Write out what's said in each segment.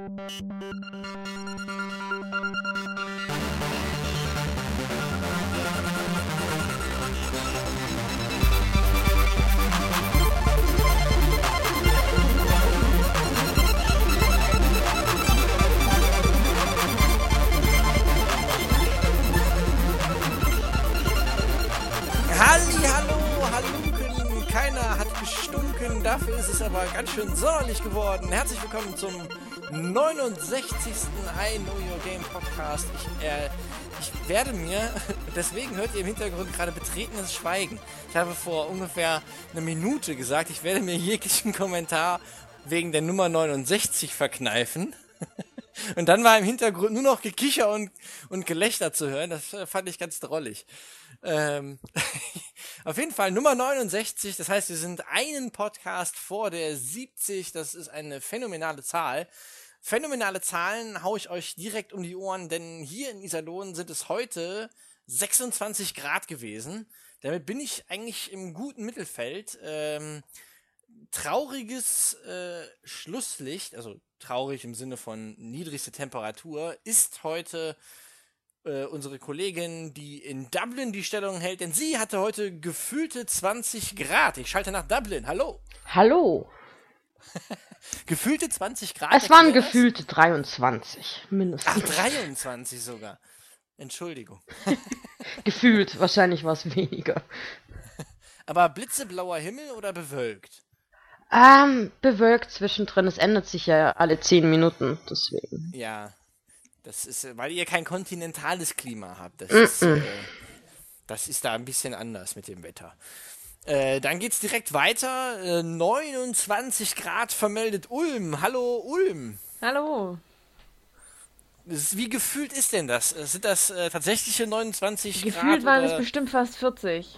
Keiner hat gestunken, dafür ist es aber ganz schön sommerlich geworden. Herzlich willkommen zum 69. I Know Your Game Podcast. Ich werde mir, deswegen hört ihr im Hintergrund gerade betretenes Schweigen. Ich habe vor ungefähr einer Minute gesagt, ich werde mir jeglichen Kommentar wegen der Nummer 69 verkneifen. Und dann war im Hintergrund nur noch Gekicher und Gelächter zu hören. Das fand ich ganz drollig. Auf jeden Fall Nummer 69, das heißt, wir sind einen Podcast vor der 70, das ist eine phänomenale Zahl. Phänomenale Zahlen haue ich euch direkt um die Ohren, denn hier in Iserlohn sind es heute 26 Grad gewesen. Damit bin ich eigentlich im guten Mittelfeld. Trauriges Schlusslicht, also traurig im Sinne von niedrigste Temperatur, ist heute unsere Kollegin, die in Dublin die Stellung hält, denn sie hatte heute gefühlte 20 Grad. Ich schalte nach Dublin. Hallo. Hallo. Gefühlte 20 Grad? Es waren gefühlte 23, mindestens. Ach, 23 sogar. Entschuldigung. Gefühlt, wahrscheinlich war es weniger. Aber blitzeblauer Himmel oder bewölkt? Bewölkt zwischendrin. Es ändert sich ja alle 10 Minuten, deswegen. Ja. Das ist, weil ihr kein kontinentales Klima habt. Das ist da ein bisschen anders mit dem Wetter. Dann geht's direkt weiter. 29 Grad vermeldet Ulm. Hallo Ulm. Hallo. Wie gefühlt ist denn das? Sind das tatsächliche 29 Grad? Gefühlt waren es bestimmt fast 40.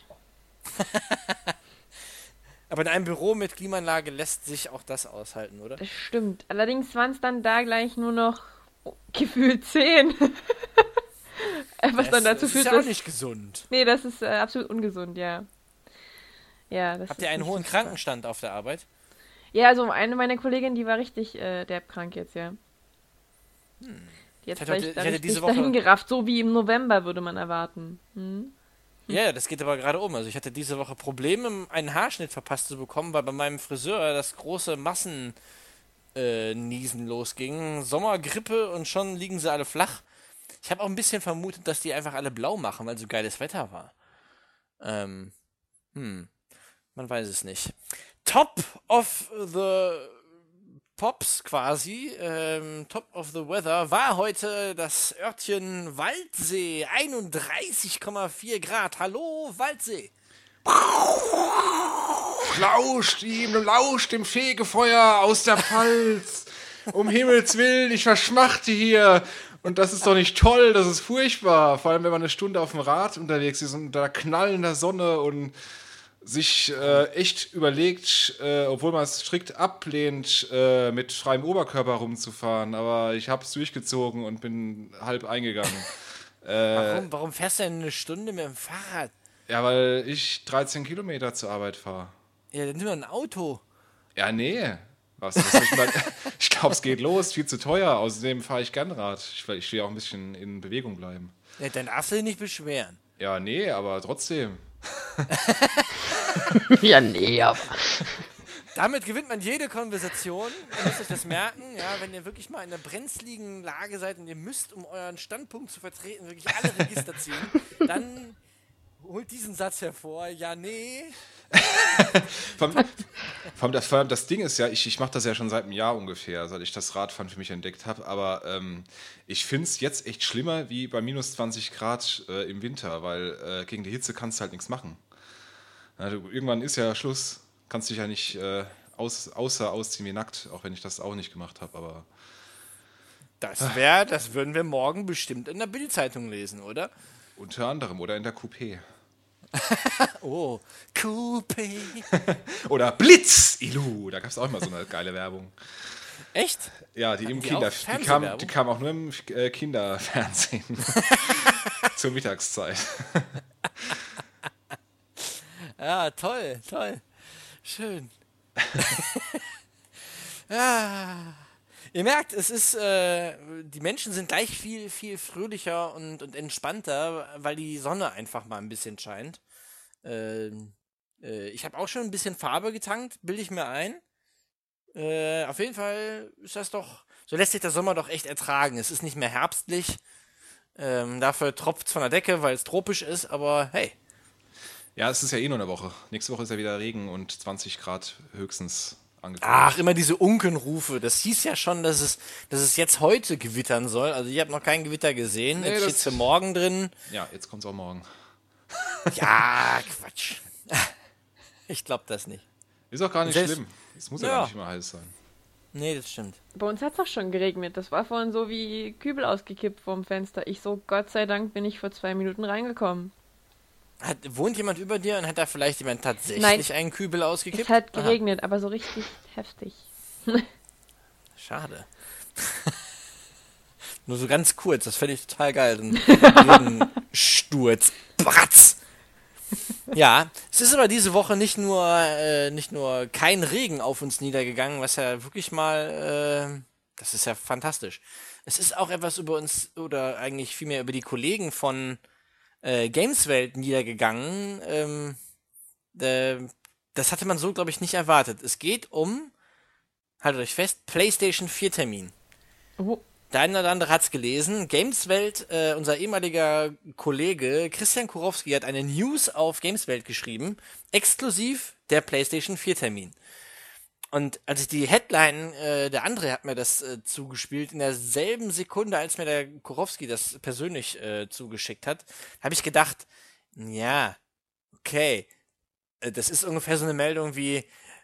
Aber in einem Büro mit Klimaanlage lässt sich auch das aushalten, oder? Das stimmt. Allerdings waren es dann da gleich nur noch gefühlt 10. Was dann dazu führt, das ist ja auch nicht gesund. Nee, das ist absolut ungesund, ja. Das Habt ihr einen hohen Krankenstand auf der Arbeit? Ja, also eine meiner Kolleginnen, die war richtig derbkrank jetzt, ja. Die hat vielleicht nicht dahin gerafft, so wie im November würde man erwarten. Ja, das geht aber gerade um. Also ich hatte diese Woche Probleme, einen Haarschnitt verpasst zu bekommen, weil bei meinem Friseur das große Niesen losging. Sommergrippe und schon liegen sie alle flach. Ich habe auch ein bisschen vermutet, dass die einfach alle blau machen, weil so geiles Wetter war. Man weiß es nicht. Top of the Pops quasi, Top of the Weather, war heute das Örtchen Waldsee, 31,4 Grad. Hallo, Waldsee. Lauscht dem Fegefeuer aus der Pfalz. Um Himmels Willen, ich verschmachte hier. Und das ist doch nicht toll, das ist furchtbar. Vor allem, wenn man eine Stunde auf dem Rad unterwegs ist unter knallender Sonne und sich echt überlegt, obwohl man es strikt ablehnt, mit freiem Oberkörper rumzufahren. Aber ich habe es durchgezogen und bin halb eingegangen. Warum fährst du denn eine Stunde mit dem Fahrrad? Ja, weil ich 13 Kilometer zur Arbeit fahre. Ja, dann nimm doch ein Auto. Ja, nee. Ich glaube, es geht los, viel zu teuer. Außerdem fahre ich gern Rad. Ich will auch ein bisschen in Bewegung bleiben. Ja, dann darfst du dich nicht beschweren. Ja, nee, aber trotzdem. Ja, nee, aber... Damit gewinnt man jede Konversation. Ihr müsst euch das merken, ja, wenn ihr wirklich mal in einer brenzligen Lage seid und ihr müsst, um euren Standpunkt zu vertreten, wirklich alle Register ziehen, dann holt diesen Satz hervor. Ja, nee. Das Ding ist ja, ich mache das ja schon seit einem Jahr ungefähr, seit ich das Radfahren für mich entdeckt habe, aber ich finde es jetzt echt schlimmer wie bei minus 20 Grad im Winter, weil gegen die Hitze kannst du halt nichts machen. Irgendwann ist ja Schluss, kannst dich ja nicht außer ausziehen wie nackt, auch wenn ich das auch nicht gemacht habe, aber... Das würden wir morgen bestimmt in der Bild-Zeitung lesen, oder? Unter anderem, oder in der Coupé. Oh, Coupé. Oder Blitz, Ilu. Da gab es auch immer so eine geile Werbung. Echt? Ja, die kam auch nur im Kinderfernsehen. Zur Mittagszeit. Ja, toll. Schön. Ja. Ihr merkt, es ist, die Menschen sind gleich viel, viel fröhlicher und entspannter, weil die Sonne einfach mal ein bisschen scheint. Ich habe auch schon ein bisschen Farbe getankt, bilde ich mir ein. Auf jeden Fall ist das doch, so lässt sich der Sommer doch echt ertragen. Es ist nicht mehr herbstlich. Dafür tropft es von der Decke, weil es tropisch ist, aber hey. Ja, es ist ja eh nur eine Woche. Nächste Woche ist ja wieder Regen und 20 Grad höchstens angekündigt. Ach, immer diese Unkenrufe. Das hieß ja schon, dass es jetzt heute gewittern soll. Also ich habe noch kein Gewitter gesehen. Nee, jetzt steht's für morgen drin. Ja, jetzt kommt's auch morgen. Ja, Quatsch. Ich glaube das nicht. Ist auch gar nicht schlimm. Es muss ja gar nicht immer heiß sein. Nee, das stimmt. Bei uns hat es auch schon geregnet. Das war vorhin so wie Kübel ausgekippt vorm Fenster. Ich so, Gott sei Dank bin ich vor 2 Minuten reingekommen. Wohnt jemand über dir und hat da vielleicht jemand tatsächlich einen Kübel ausgekippt? Es hat geregnet, aber so richtig heftig. Schade. Nur so ganz kurz, das fände ich total geil. Ein Sturz. Bratz! Ja, es ist aber diese Woche nicht nur kein Regen auf uns niedergegangen, was ja wirklich mal, das ist ja fantastisch. Es ist auch etwas über uns, oder eigentlich vielmehr über die Kollegen von Gameswelt niedergegangen. Das hatte man so, glaube ich, nicht erwartet. Es geht um, haltet euch fest, PlayStation 4 Termin. Oh. Der eine oder andere hat's gelesen. Gameswelt, unser ehemaliger Kollege Christian Kurowski hat eine News auf Gameswelt geschrieben, exklusiv der PlayStation 4 Termin. Und als ich die Headline, der andere hat mir das zugespielt, in derselben Sekunde, als mir der Kurowski das persönlich zugeschickt hat, habe ich gedacht, ja, okay, das ist ungefähr so eine Meldung wie,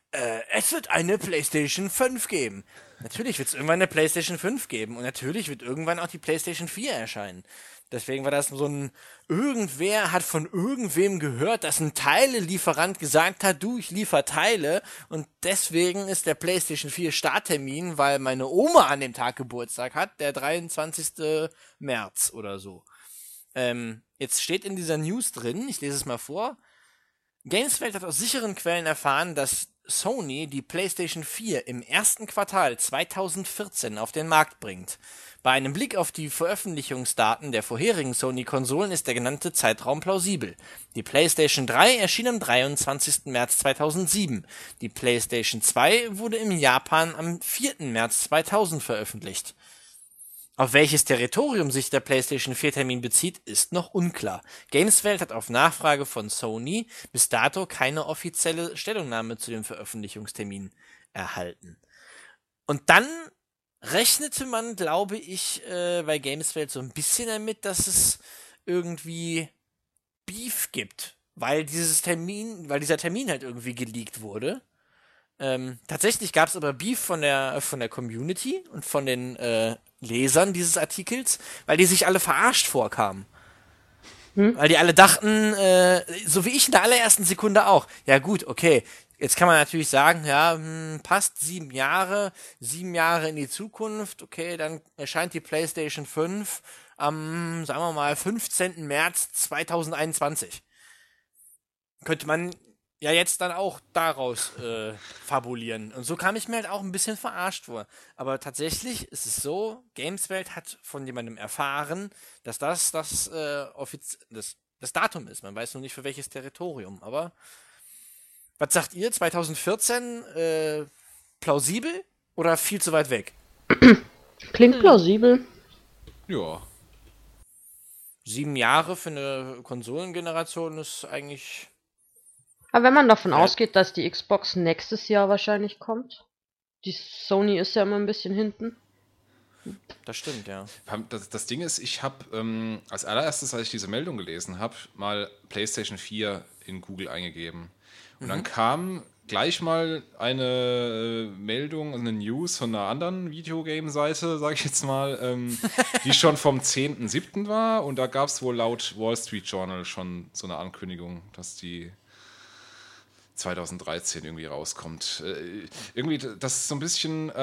es wird eine PlayStation 5 geben. Natürlich wird es irgendwann eine PlayStation 5 geben und natürlich wird irgendwann auch die PlayStation 4 erscheinen. Deswegen war das so ein, irgendwer hat von irgendwem gehört, dass ein Teilelieferant gesagt hat, du, ich liefere Teile und deswegen ist der PlayStation 4 Starttermin, weil meine Oma an dem Tag Geburtstag hat, der 23. März oder so. Jetzt steht in dieser News drin, ich lese es mal vor, Gameswelt hat aus sicheren Quellen erfahren, dass Sony die PlayStation 4 im ersten Quartal 2014 auf den Markt bringt. Bei einem Blick auf die Veröffentlichungsdaten der vorherigen Sony-Konsolen ist der genannte Zeitraum plausibel. Die PlayStation 3 erschien am 23. März 2007. Die PlayStation 2 wurde in Japan am 4. März 2000 veröffentlicht. Auf welches Territorium sich der PlayStation 4-Termin bezieht, ist noch unklar. Gameswelt hat auf Nachfrage von Sony bis dato keine offizielle Stellungnahme zu dem Veröffentlichungstermin erhalten. Und dann rechnete man, glaube ich, bei Gameswelt so ein bisschen damit, dass es irgendwie Beef gibt, weil dieser Termin halt irgendwie geleakt wurde. Tatsächlich gab es aber Beef von der Community und von den Lesern dieses Artikels, weil die sich alle verarscht vorkamen. Weil die alle dachten, so wie ich in der allerersten Sekunde auch, ja gut, okay, jetzt kann man natürlich sagen, ja, passt 7 Jahre in die Zukunft, okay, dann erscheint die PlayStation 5 am, sagen wir mal, 15. März 2021. Könnte man ja jetzt dann auch daraus fabulieren. Und so kam ich mir halt auch ein bisschen verarscht vor. Aber tatsächlich ist es so, Gameswelt hat von jemandem erfahren, dass das Datum ist. Man weiß nur nicht für welches Territorium. Aber was sagt ihr? 2014 plausibel oder viel zu weit weg? Klingt plausibel. Ja. 7 Jahre für eine Konsolengeneration ist eigentlich... Aber wenn man davon ausgeht, dass die Xbox nächstes Jahr wahrscheinlich kommt, die Sony ist ja immer ein bisschen hinten. Das stimmt, ja. Das Ding ist, ich habe als allererstes, als ich diese Meldung gelesen habe, mal PlayStation 4 in Google eingegeben. Und dann kam gleich mal eine Meldung, eine News von einer anderen Videogame-Seite, sage ich jetzt mal, die schon vom 10.07. war. Und da gab es wohl laut Wall Street Journal schon so eine Ankündigung, dass die 2013 irgendwie rauskommt. Irgendwie, das ist so ein bisschen,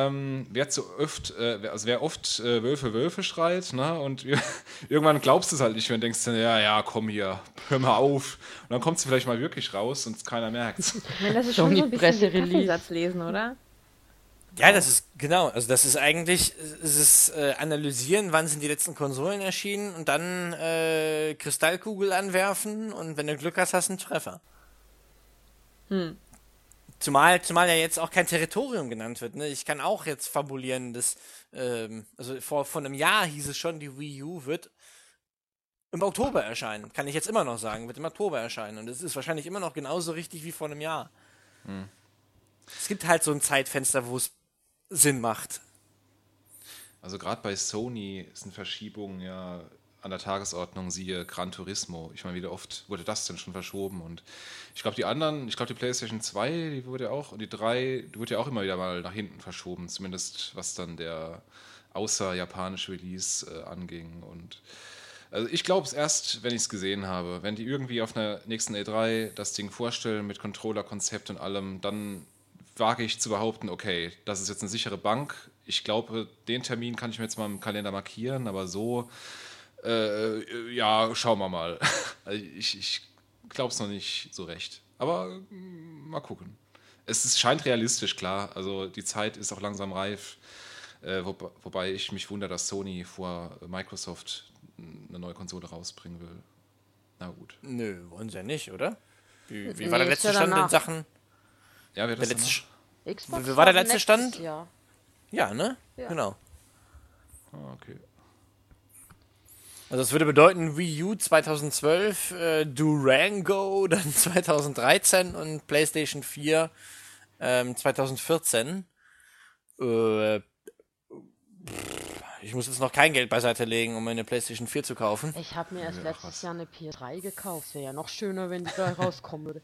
wer oft Wölfe schreit, ne? Und irgendwann glaubst du es halt nicht mehr und denkst dann, ja, komm hier, hör mal auf. Und dann kommt sie vielleicht mal wirklich raus und keiner merkt es. Ich meine, das ist schon so ein bisschen wie Kaffeesatz lesen, oder? Ja, das ist, genau, also das ist eigentlich, es ist analysieren, wann sind die letzten Konsolen erschienen und dann Kristallkugel anwerfen und wenn du Glück hast, hast du einen Treffer. Zumal ja jetzt auch kein Territorium genannt wird, ne? Ich kann auch jetzt fabulieren, dass, also vor einem Jahr hieß es schon, die Wii U wird im Oktober erscheinen. Kann ich jetzt immer noch sagen, wird im Oktober erscheinen. Und es ist wahrscheinlich immer noch genauso richtig wie vor einem Jahr. Es gibt halt so ein Zeitfenster, wo es Sinn macht. Also gerade bei Sony sind Verschiebungen ja an der Tagesordnung, siehe Gran Turismo. Ich meine, wie oft wurde das denn schon verschoben? Und ich glaube, die PlayStation 2, die wurde ja auch, und die 3, die wurde ja auch immer wieder mal nach hinten verschoben, zumindest was dann der außer japanische Release anging. Und also ich glaube es erst, wenn ich es gesehen habe. Wenn die irgendwie auf einer nächsten E3 das Ding vorstellen mit Controller-Konzept und allem, dann wage ich zu behaupten, okay, das ist jetzt eine sichere Bank. Ich glaube, den Termin kann ich mir jetzt mal im Kalender markieren, aber so, ja, schauen wir mal. Ich glaube es noch nicht so recht. Aber mal gucken. Scheint realistisch, klar. Also die Zeit ist auch langsam reif. Wobei ich mich wundere, dass Sony vor Microsoft eine neue Konsole rausbringen will. Na gut. Nö, wollen sie ja nicht, oder? Wie war der letzte Stand in Sachen... Ja, wer das Xbox wie war der letzte Stand? Jahr. Ja, ne? Ja. Genau. okay. Also das würde bedeuten Wii U 2012, Durango dann 2013 und PlayStation 4 2014. Ich muss jetzt noch kein Geld beiseite legen, um eine PlayStation 4 zu kaufen. Ich habe mir erst letztes Jahr eine PS3 gekauft. Wäre ja noch schöner, wenn die da rauskommen würde.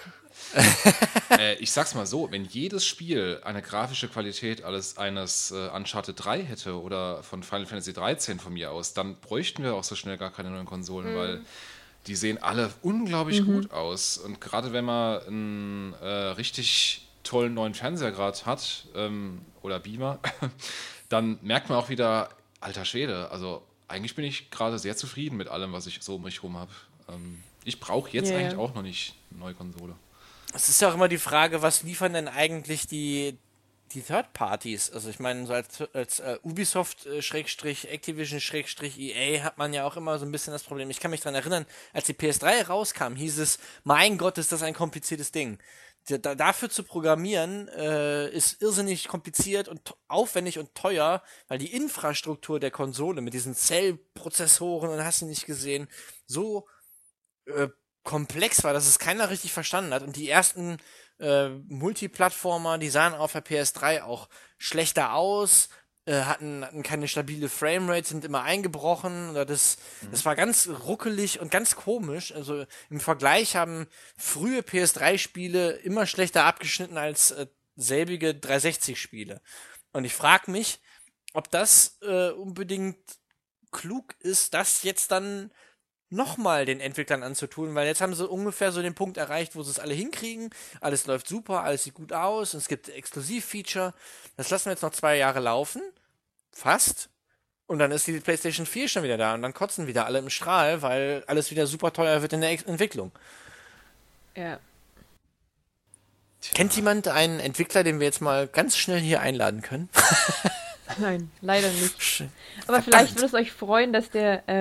Ich sag's mal so, wenn jedes Spiel eine grafische Qualität eines Uncharted 3 hätte oder von Final Fantasy 13 von mir aus, dann bräuchten wir auch so schnell gar keine neuen Konsolen, weil die sehen alle unglaublich gut aus. Und gerade wenn man einen richtig tollen neuen Fernseher gerade hat, oder Beamer, dann merkt man auch wieder, alter Schwede, also eigentlich bin ich gerade sehr zufrieden mit allem, was ich so um mich herum habe. Ich brauche jetzt eigentlich auch noch nicht eine neue Konsole. Es ist ja auch immer die Frage, was liefern denn eigentlich die Third Parties? Also ich meine, so als Ubisoft Activision EA hat man ja auch immer so ein bisschen das Problem. Ich kann mich daran erinnern, als die PS3 rauskam, hieß es, mein Gott, ist das ein kompliziertes Ding. Dafür zu programmieren ist irrsinnig kompliziert und aufwendig und teuer, weil die Infrastruktur der Konsole mit diesen Zellprozessoren und hast du nicht gesehen, so komplex war, dass es keiner richtig verstanden hat. Und die ersten Multiplattformer, die sahen auf der PS3 auch schlechter aus, hatten keine stabile Framerate, sind immer eingebrochen. Oder das war ganz ruckelig und ganz komisch. Also im Vergleich haben frühe PS3-Spiele immer schlechter abgeschnitten als selbige 360-Spiele. Und ich frage mich, ob das unbedingt klug ist, das jetzt dann nochmal den Entwicklern anzutun, weil jetzt haben sie ungefähr so den Punkt erreicht, wo sie es alle hinkriegen, alles läuft super, alles sieht gut aus und es gibt Exklusivfeature, das lassen wir jetzt noch 2 Jahre laufen, fast, und dann ist die PlayStation 4 schon wieder da und dann kotzen wieder alle im Strahl, weil alles wieder super teuer wird in der Entwicklung. Ja. Kennt jemand einen Entwickler, den wir jetzt mal ganz schnell hier einladen können? Nein, leider nicht. Aber vielleicht würde es euch freuen, dass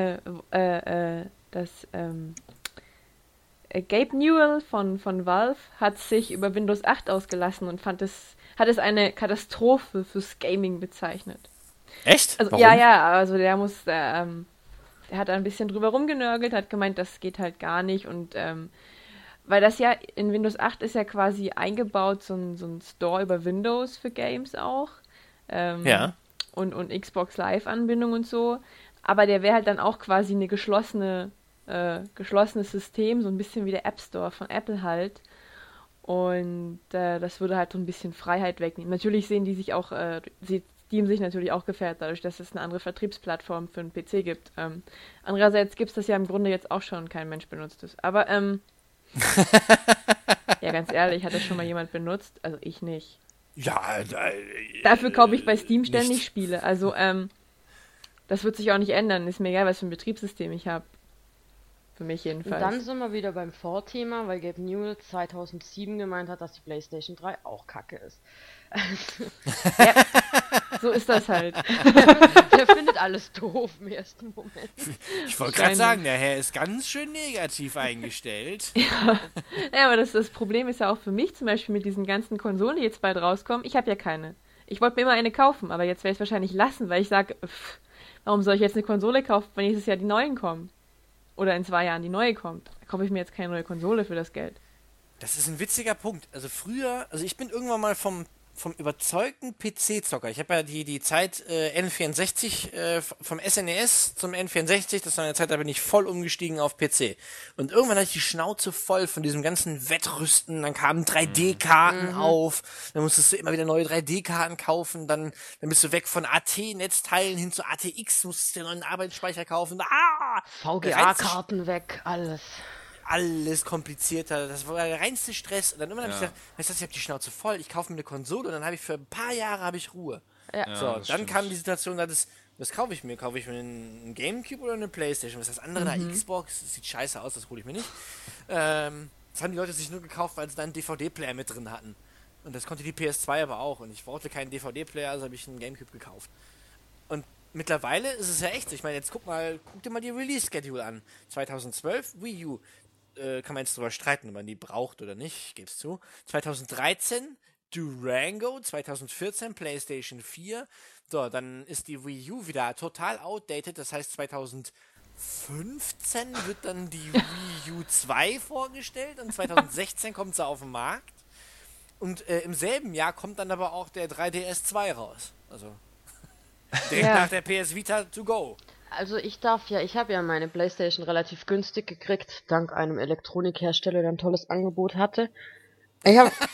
Gabe Newell von Valve hat sich über Windows 8 ausgelassen und hat es eine Katastrophe fürs Gaming bezeichnet. Echt? Also, warum? Ja, also der hat ein bisschen drüber rumgenörgelt, hat gemeint, das geht halt gar nicht und weil das ja in Windows 8 ist ja quasi eingebaut, so ein Store über Windows für Games auch. Ja. Und Xbox Live-Anbindung und so. Aber der wäre halt dann auch quasi eine geschlossenes System, so ein bisschen wie der App Store von Apple halt. Und das würde halt so ein bisschen Freiheit wegnehmen. Natürlich sehen die sich auch, sieht Steam sich natürlich auch gefährdet, dadurch, dass es eine andere Vertriebsplattform für einen PC gibt. Andererseits gibt es das ja im Grunde jetzt auch schon, kein Mensch benutzt es. Aber, ja, ganz ehrlich, hat das schon mal jemand benutzt? Also ich nicht. Ja, dafür kaufe ich bei Steam ständig Spiele. Also, das wird sich auch nicht ändern. Ist mir egal, was für ein Betriebssystem ich habe. Für mich Und jedenfalls. dann sind wir wieder beim Vorthema, weil Gabe Newell 2007 gemeint hat, dass die PlayStation 3 auch kacke ist. Ja, so ist das halt. Der findet alles doof im ersten Moment. Ich wollte gerade sagen, der Herr ist ganz schön negativ eingestellt. Ja, aber das Problem ist ja auch für mich zum Beispiel mit diesen ganzen Konsolen, die jetzt bald rauskommen. Ich habe ja keine. Ich wollte mir immer eine kaufen, aber jetzt werde ich es wahrscheinlich lassen, weil ich sage, warum soll ich jetzt eine Konsole kaufen, wenn nächstes Jahr die neuen kommen? Oder in 2 Jahren die neue kommt. Da kaufe ich mir jetzt keine neue Konsole für das Geld. Das ist ein witziger Punkt. Also früher, ich bin irgendwann mal vom überzeugten PC-Zocker. Ich habe ja die Zeit N64 vom SNES zum N64, das war eine Zeit, da bin ich voll umgestiegen auf PC. Und irgendwann hatte ich die Schnauze voll von diesem ganzen Wettrüsten, dann kamen 3D-Karten auf, dann musstest du immer wieder neue 3D-Karten kaufen, dann bist du weg von AT-Netzteilen hin zu ATX, musstest dir einen neuen Arbeitsspeicher kaufen. VGA-Karten weg, alles. Alles komplizierter, das war der reinste Stress. Und dann irgendwann habe ich gesagt, weißt du, ich habe die Schnauze voll, ich kaufe mir eine Konsole und dann habe ich für ein paar Jahre Ruhe. Ja. So, dann kam die Situation, was kaufe ich mir? Kaufe ich mir einen Gamecube oder eine Playstation? Was ist das andere? Eine Xbox? Das sieht scheiße aus, das hole ich mir nicht. Das haben die Leute sich nur gekauft, weil sie da einen DVD-Player mit drin hatten. Und das konnte die PS2 aber auch. Und ich brauchte keinen DVD-Player, also habe ich einen Gamecube gekauft. Und mittlerweile ist es ja echt so. Ich meine, jetzt guck dir mal die Release-Schedule an. 2012 Wii U. Kann man jetzt drüber streiten, ob man die braucht oder nicht, ich gebe es zu. 2013 Durango, 2014 PlayStation 4. So, dann ist die Wii U wieder total outdated, das heißt 2015 wird dann die Wii U 2 vorgestellt und 2016 kommt sie auf den Markt. Und im selben Jahr kommt dann aber auch der 3DS 2 raus. Also direkt nach der PS Vita to go. Also ich habe ja meine PlayStation relativ günstig gekriegt, dank einem Elektronikhersteller, der ein tolles Angebot hatte. Ich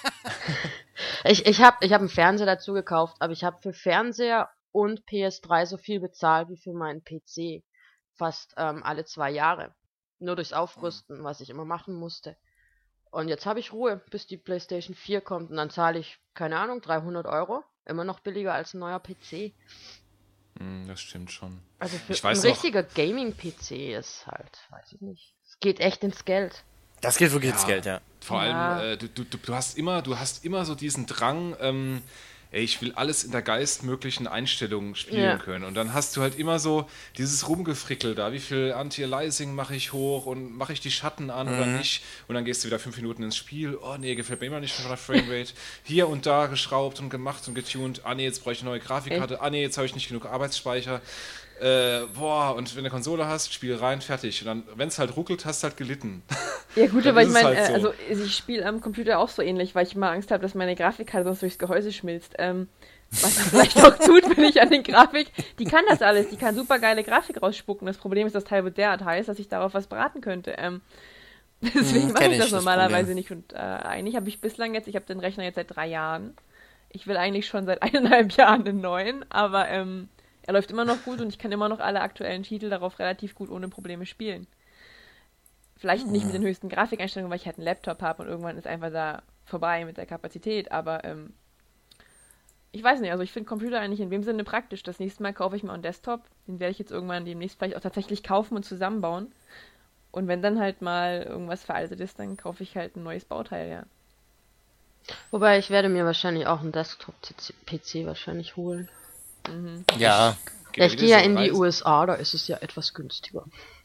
habe einen Fernseher dazu gekauft, aber ich habe für Fernseher und PS3 so viel bezahlt wie für meinen PC. Fast alle 2 Jahre. Nur durchs Aufrüsten, was ich immer machen musste. Und jetzt habe ich Ruhe, bis die PlayStation 4 kommt und dann zahle ich, keine Ahnung, 300 €. Immer noch billiger als ein neuer PC. Das stimmt schon. Also für ein richtiger Gaming-PC ist halt, weiß ich nicht. Es geht echt ins Geld. Das geht wirklich ins Geld, ja. Vor allem, du hast immer so diesen Drang, ich will alles in der geistmöglichen Einstellung spielen können. Und dann hast du halt immer so dieses Rumgefrickel da, wie viel Anti-Aliasing mache ich hoch und mache ich die Schatten an oder nicht. Und dann gehst du wieder 5 Minuten ins Spiel. Oh nee, gefällt mir immer nicht von der Framerate. Hier und da geschraubt und gemacht und getuned. Ah nee, jetzt brauche ich eine neue Grafikkarte. Ah nee, jetzt habe ich nicht genug Arbeitsspeicher. Und wenn du eine Konsole hast, Spiel rein, fertig. Und dann, wenn es halt ruckelt, hast du halt gelitten. Ja gut, aber ich meine, halt so. Ich spiele am Computer auch so ähnlich, weil ich immer Angst habe, dass meine Grafikkarte sonst durchs Gehäuse schmilzt. Was das vielleicht auch tut, wenn ich an den Grafik... Die kann das alles, die kann super geile Grafik rausspucken. Das Problem ist, das Teil wird derart heiß, dass ich darauf was braten könnte. Deswegen mache ich das normalerweise nicht. Und eigentlich habe ich bislang jetzt, ich habe den Rechner jetzt seit 3 Jahren. Ich will eigentlich schon seit 1,5 Jahren einen neuen, aber er läuft immer noch gut und ich kann immer noch alle aktuellen Titel darauf relativ gut ohne Probleme spielen. Vielleicht nicht mit den höchsten Grafikeinstellungen, weil ich halt einen Laptop habe und irgendwann ist einfach da vorbei mit der Kapazität, aber ich weiß nicht, also ich finde Computer eigentlich in dem Sinne praktisch. Das nächste Mal kaufe ich mir einen Desktop, den werde ich jetzt irgendwann demnächst vielleicht auch tatsächlich kaufen und zusammenbauen. Und wenn dann halt mal irgendwas veraltet ist, dann kaufe ich halt ein neues Bauteil, ja. Wobei ich werde mir wahrscheinlich auch einen Desktop-PC wahrscheinlich holen. Ja. Ich gehe ja in die USA, da ist es ja etwas günstiger.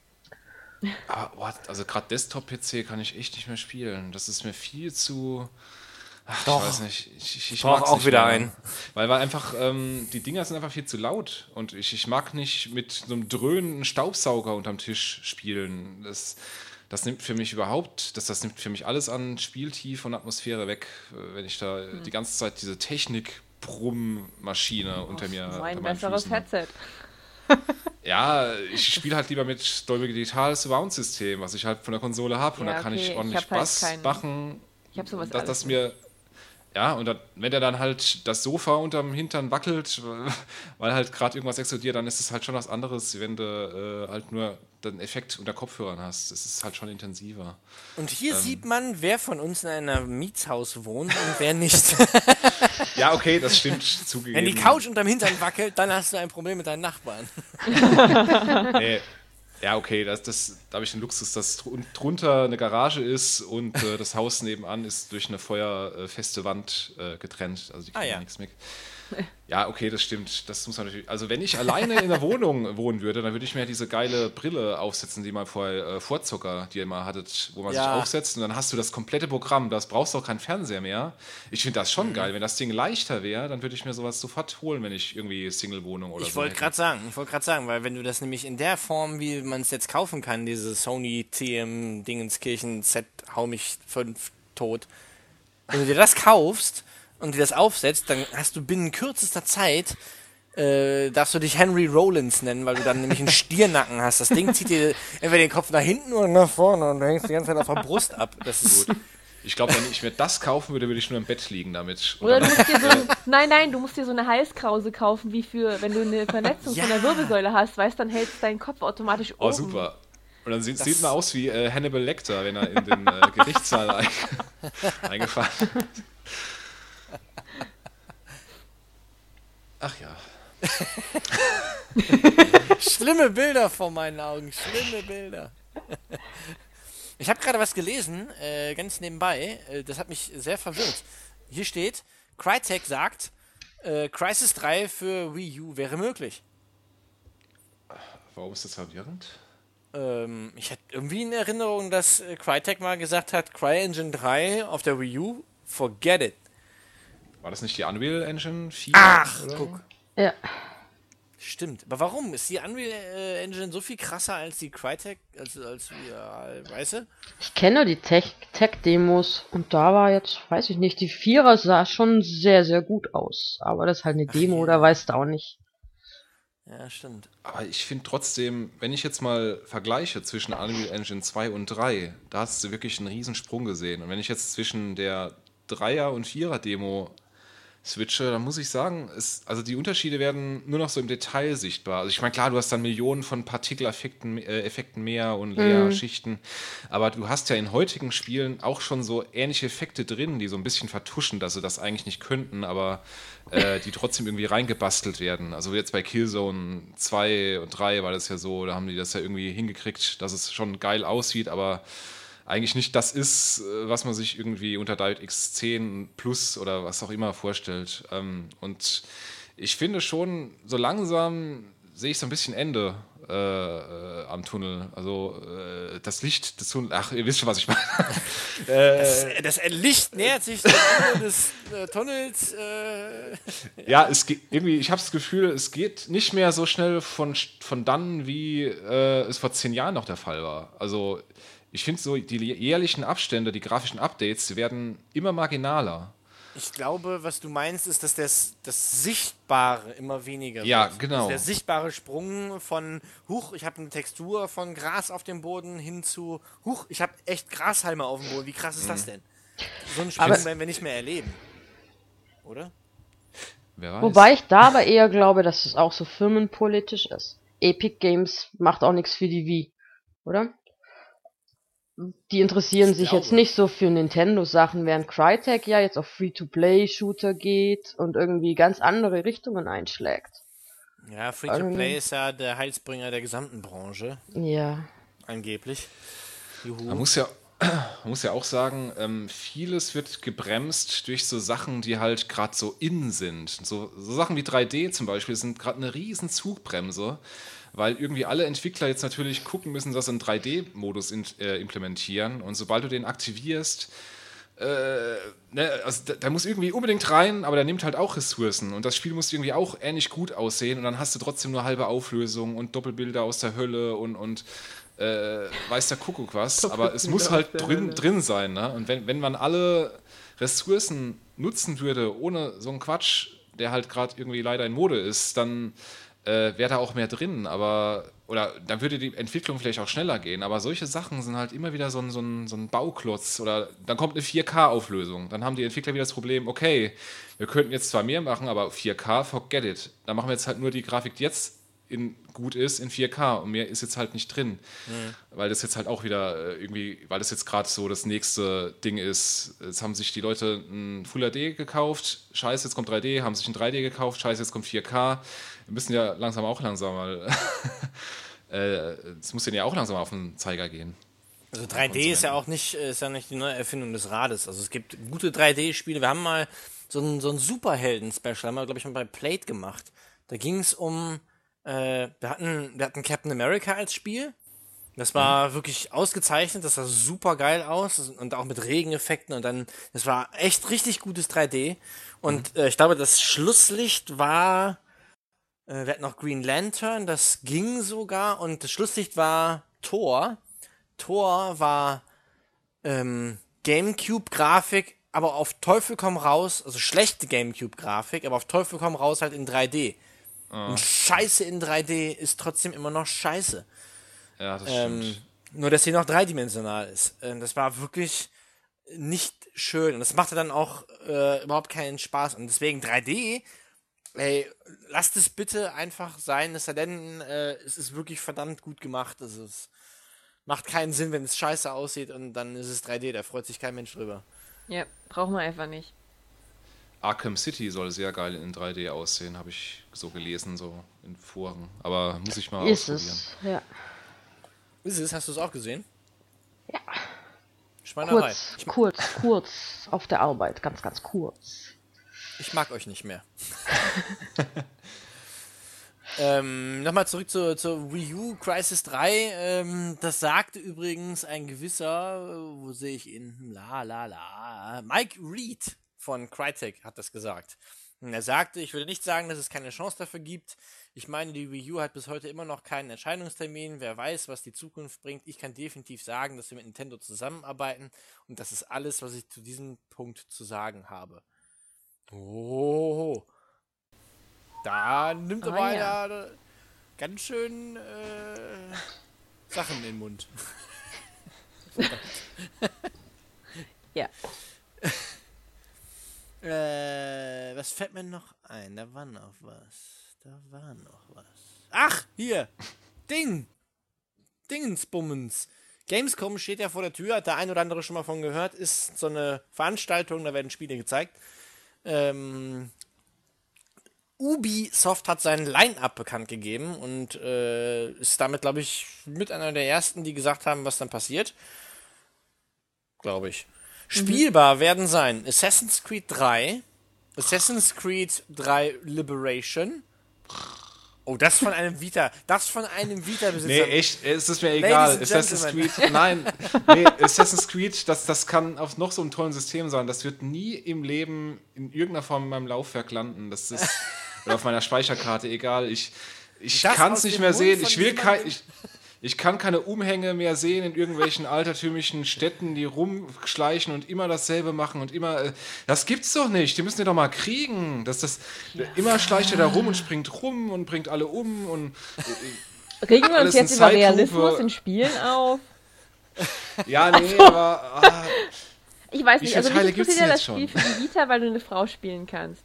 Also gerade Desktop-PC kann ich echt nicht mehr spielen. Das ist mir viel zu... Doch. Ich weiß nicht. Ich brauche auch wieder einen. Weil einfach, die Dinger sind einfach viel zu laut. Und ich mag nicht mit so einem dröhnenden Staubsauger unterm Tisch spielen. Das nimmt für mich das nimmt für mich alles an Spieltiefe und Atmosphäre weg, wenn ich da die ganze Zeit diese Technik-Brummmaschine unter mir So unter ein meinen besseres Füßen habe. Headset. Ja, ich spiele halt lieber mit Dolby Digital Surround-System, was ich halt von der Konsole habe. Und Ja, da kann okay, ich ich ordentlich hab halt Bass keinen- machen. Ich habe sowas dass alles das mir... Ja, und wenn der dann halt das Sofa unterm Hintern wackelt, weil halt gerade irgendwas explodiert, dann ist es halt schon was anderes, wenn du halt nur den Effekt unter Kopfhörern hast. Es ist halt schon intensiver. Und hier sieht man, wer von uns in einem Mietshaus wohnt und wer nicht. Ja, okay, das stimmt zugegeben. Wenn die Couch unterm Hintern wackelt, dann hast du ein Problem mit deinen Nachbarn. Nee. Ja, okay, da habe ich den Luxus, dass drunter eine Garage ist und das Haus nebenan ist durch eine feuerfeste Wand getrennt. Also die kriegen nichts mit. Ja, okay, das stimmt. Das muss man natürlich. Also wenn ich alleine in der Wohnung wohnen würde, dann würde ich mir diese geile Brille aufsetzen, die man vorher Vorzucker, die ihr immer hattet, wo man sich aufsetzt und dann hast du das komplette Programm. Das brauchst du auch keinen Fernseher mehr. Ich finde das schon geil. Wenn das Ding leichter wäre, dann würde ich mir sowas sofort holen, wenn ich irgendwie Single-Wohnung oder Ich wollte gerade sagen, weil wenn du das nämlich in der Form, wie man es jetzt kaufen kann, diese Sony TM Dingenskirchen Set, hau mich 5 tot, wenn du dir das kaufst und dir das aufsetzt, dann hast du binnen kürzester Zeit, darfst du dich Henry Rollins nennen, weil du dann nämlich einen Stiernacken hast. Das Ding zieht dir entweder den Kopf nach hinten oder nach vorne und du hängst die ganze Zeit auf der Brust ab. Das ist gut. Ich glaube, wenn ich mir das kaufen würde, würde ich nur im Bett liegen damit. Oder du musst dir du musst dir so eine Halskrause kaufen, wie wenn du eine Vernetzung von der Wirbelsäule hast, weißt, dann hältst du deinen Kopf automatisch oben. Oh, super. Und dann sieht man aus wie Hannibal Lecter, wenn er in den Gerichtssaal eingefahren wird. Ach ja. Schlimme Bilder vor meinen Augen, schlimme Bilder. Ich habe gerade was gelesen, ganz nebenbei, das hat mich sehr verwirrt. Hier steht, Crytek sagt, Crysis 3 für Wii U wäre möglich. Warum ist das verwirrend? Ich hatte irgendwie in Erinnerung, dass Crytek mal gesagt hat, CryEngine 3 auf der Wii U, forget it. War das nicht die Unreal Engine 4? Ach, oder? guck. Ja. Stimmt. Aber warum? Ist die Unreal Engine so viel krasser als die Crytek? Weißt du? Ich kenne die Tech-Demos und da war jetzt, weiß ich nicht, die Vierer sah schon sehr, sehr gut aus. Aber das ist halt eine Demo, da weißt du auch nicht. Ja, stimmt. Aber ich finde trotzdem, wenn ich jetzt mal vergleiche zwischen Unreal Engine 2 und 3, da hast du wirklich einen Riesensprung gesehen. Und wenn ich jetzt zwischen der 3er- und 4er-Demo switche, dann muss ich sagen, also die Unterschiede werden nur noch so im Detail sichtbar. Also ich meine, klar, du hast dann Millionen von Partikeleffekten mehr und Layer-Schichten, aber du hast ja in heutigen Spielen auch schon so ähnliche Effekte drin, die so ein bisschen vertuschen, dass sie das eigentlich nicht könnten, aber die trotzdem irgendwie reingebastelt werden. Also jetzt bei Killzone 2 und 3 war das ja so, da haben die das ja irgendwie hingekriegt, dass es schon geil aussieht, aber eigentlich nicht das ist, was man sich irgendwie unter DirectX 10 Plus oder was auch immer vorstellt. Und ich finde schon, so langsam sehe ich so ein bisschen Ende am Tunnel. Also das Licht des Tunnels, ach, ihr wisst schon, was ich meine. Das Licht nähert sich dem Ende des Tunnels. Ja, es geht irgendwie, ich habe das Gefühl, es geht nicht mehr so schnell von dann, wie es vor 10 Jahren noch der Fall war. Also ich finde so, die jährlichen Abstände, die grafischen Updates, die werden immer marginaler. Ich glaube, was du meinst, ist, dass das Sichtbare immer weniger wird. Ja, genau. Also der sichtbare Sprung von, ich habe eine Textur von Gras auf dem Boden hin zu, ich habe echt Grashalme auf dem Boden. Wie krass ist das denn? So einen Sprung werden wir nicht mehr erleben. Oder? Wer weiß. Wobei ich da aber eher glaube, dass es auch so firmenpolitisch ist. Epic Games macht auch nichts für die Wii, oder? Die interessieren sich jetzt nicht so für Nintendo-Sachen, während Crytek ja jetzt auf Free-to-Play-Shooter geht und irgendwie ganz andere Richtungen einschlägt. Ja, Free-to-Play ist ja der Heilsbringer der gesamten Branche. Ja. Angeblich. Juhu. Man muss ja auch sagen, vieles wird gebremst durch so Sachen, die halt gerade so in sind. So Sachen wie 3D zum Beispiel sind gerade eine riesen Zugbremse, weil irgendwie alle Entwickler jetzt natürlich gucken müssen, dass sie einen 3D-Modus implementieren und sobald du den aktivierst, also der muss irgendwie unbedingt rein, aber der nimmt halt auch Ressourcen und das Spiel muss irgendwie auch ähnlich gut aussehen und dann hast du trotzdem nur halbe Auflösung und Doppelbilder aus der Hölle und weiß der Kuckuck was, aber es muss halt drin sein, ne? Und wenn man alle Ressourcen nutzen würde, ohne so einen Quatsch, der halt gerade irgendwie leider in Mode ist, dann wäre da auch mehr drin, oder dann würde die Entwicklung vielleicht auch schneller gehen, aber solche Sachen sind halt immer wieder so ein Bauklotz oder dann kommt eine 4K-Auflösung, dann haben die Entwickler wieder das Problem, okay, wir könnten jetzt zwar mehr machen, aber 4K, forget it, dann machen wir jetzt halt nur die Grafik, die jetzt gut ist, in 4K und mehr ist jetzt halt nicht drin, weil das jetzt halt auch wieder weil das jetzt gerade so das nächste Ding ist. Jetzt haben sich die Leute ein Full HD gekauft, scheiße, jetzt kommt 3D, haben sich ein 3D gekauft, scheiße, jetzt kommt 4K. Wir müssen ja langsam mal Es muss denen ja auch langsam auf den Zeiger gehen. Also 3D ist ja auch nicht die neue Erfindung des Rades. Also es gibt gute 3D-Spiele. Wir haben mal so ein Superhelden-Special, haben wir, glaube ich, mal bei Plate gemacht. Da ging es um, wir hatten Captain America als Spiel. Das war wirklich ausgezeichnet, das sah super geil aus und auch mit Regeneffekten und dann, das war echt richtig gutes 3D. Und ich glaube, das Schlusslicht war, wir hatten noch Green Lantern, das ging sogar und das Schlusslicht war Thor. Thor war Gamecube-Grafik, aber auf Teufel komm raus, also schlechte Gamecube-Grafik, aber auf Teufel komm raus halt in 3D. Und Scheiße in 3D ist trotzdem immer noch Scheiße. Ja, das stimmt. Nur, dass sie noch dreidimensional ist. Das war wirklich nicht schön. Und das machte dann auch überhaupt keinen Spaß. Und deswegen 3D, lasst es bitte einfach sein, es sei denn, es ist wirklich verdammt gut gemacht. Also es macht keinen Sinn, wenn es scheiße aussieht und dann ist es 3D. Da freut sich kein Mensch drüber. Ja, brauchen wir einfach nicht. Arkham City soll sehr geil in 3D aussehen, habe ich so gelesen, so in Foren. Aber muss ich mal Ist ausprobieren. es, ja. Ist es? Hast du es auch gesehen? Ja. Schweinerei. Kurz auf der Arbeit, ganz kurz. Ich mag euch nicht mehr. Nochmal zurück zur Wii U Crisis 3. Das sagte übrigens ein gewisser, wo sehe ich ihn? Mike Reed von Crytek hat das gesagt. Und er sagte, ich würde nicht sagen, dass es keine Chance dafür gibt. Ich meine, die Wii U hat bis heute immer noch keinen Erscheinungstermin. Wer weiß, was die Zukunft bringt. Ich kann definitiv sagen, dass wir mit Nintendo zusammenarbeiten. Und das ist alles, was ich zu diesem Punkt zu sagen habe. Oh. Da nimmt er weiter ganz schön Sachen in den Mund. Ja. Was fällt mir noch ein? Da war noch was. Ach, hier. Dingensbummens. Gamescom steht ja vor der Tür, hat der ein oder andere schon mal von gehört, ist so eine Veranstaltung, da werden Spiele gezeigt. Ubisoft hat sein Line-Up bekannt gegeben und ist damit, glaube ich, mit einer der ersten, die gesagt haben, was dann passiert. Glaube ich. Spielbar werden sein Assassin's Creed 3, Assassin's Creed 3 Liberation. Oh, das von einem Vita-Besitzer. Nee, echt, es ist mir egal. Assassin's Creed, Assassin's Creed, das kann auf noch so einem tollen System sein. Das wird nie im Leben in irgendeiner Form in meinem Laufwerk landen. Das ist, oder auf meiner Speicherkarte, egal. Ich kann es nicht mehr sehen. Ich kann keine Umhänge mehr sehen in irgendwelchen altertümlichen Städten, die rumschleichen und immer dasselbe machen und immer. Das gibt's doch nicht. Die müssen die doch mal kriegen. Immer schleicht er da rum und springt rum und bringt alle um und. Regen wir uns jetzt über Realismus in Spielen auf? Ja, nee, aber. Ich weiß nicht, also Teile mich gibt's interessiert ja jetzt das Spiel für die Vita, weil du eine Frau spielen kannst.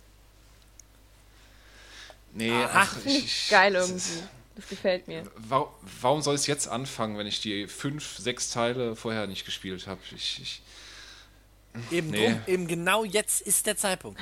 Nee, Finde ich geil irgendwie. Das gefällt mir. Warum soll es jetzt anfangen, wenn ich die 5, 6 Teile vorher nicht gespielt habe? Eben genau jetzt ist der Zeitpunkt.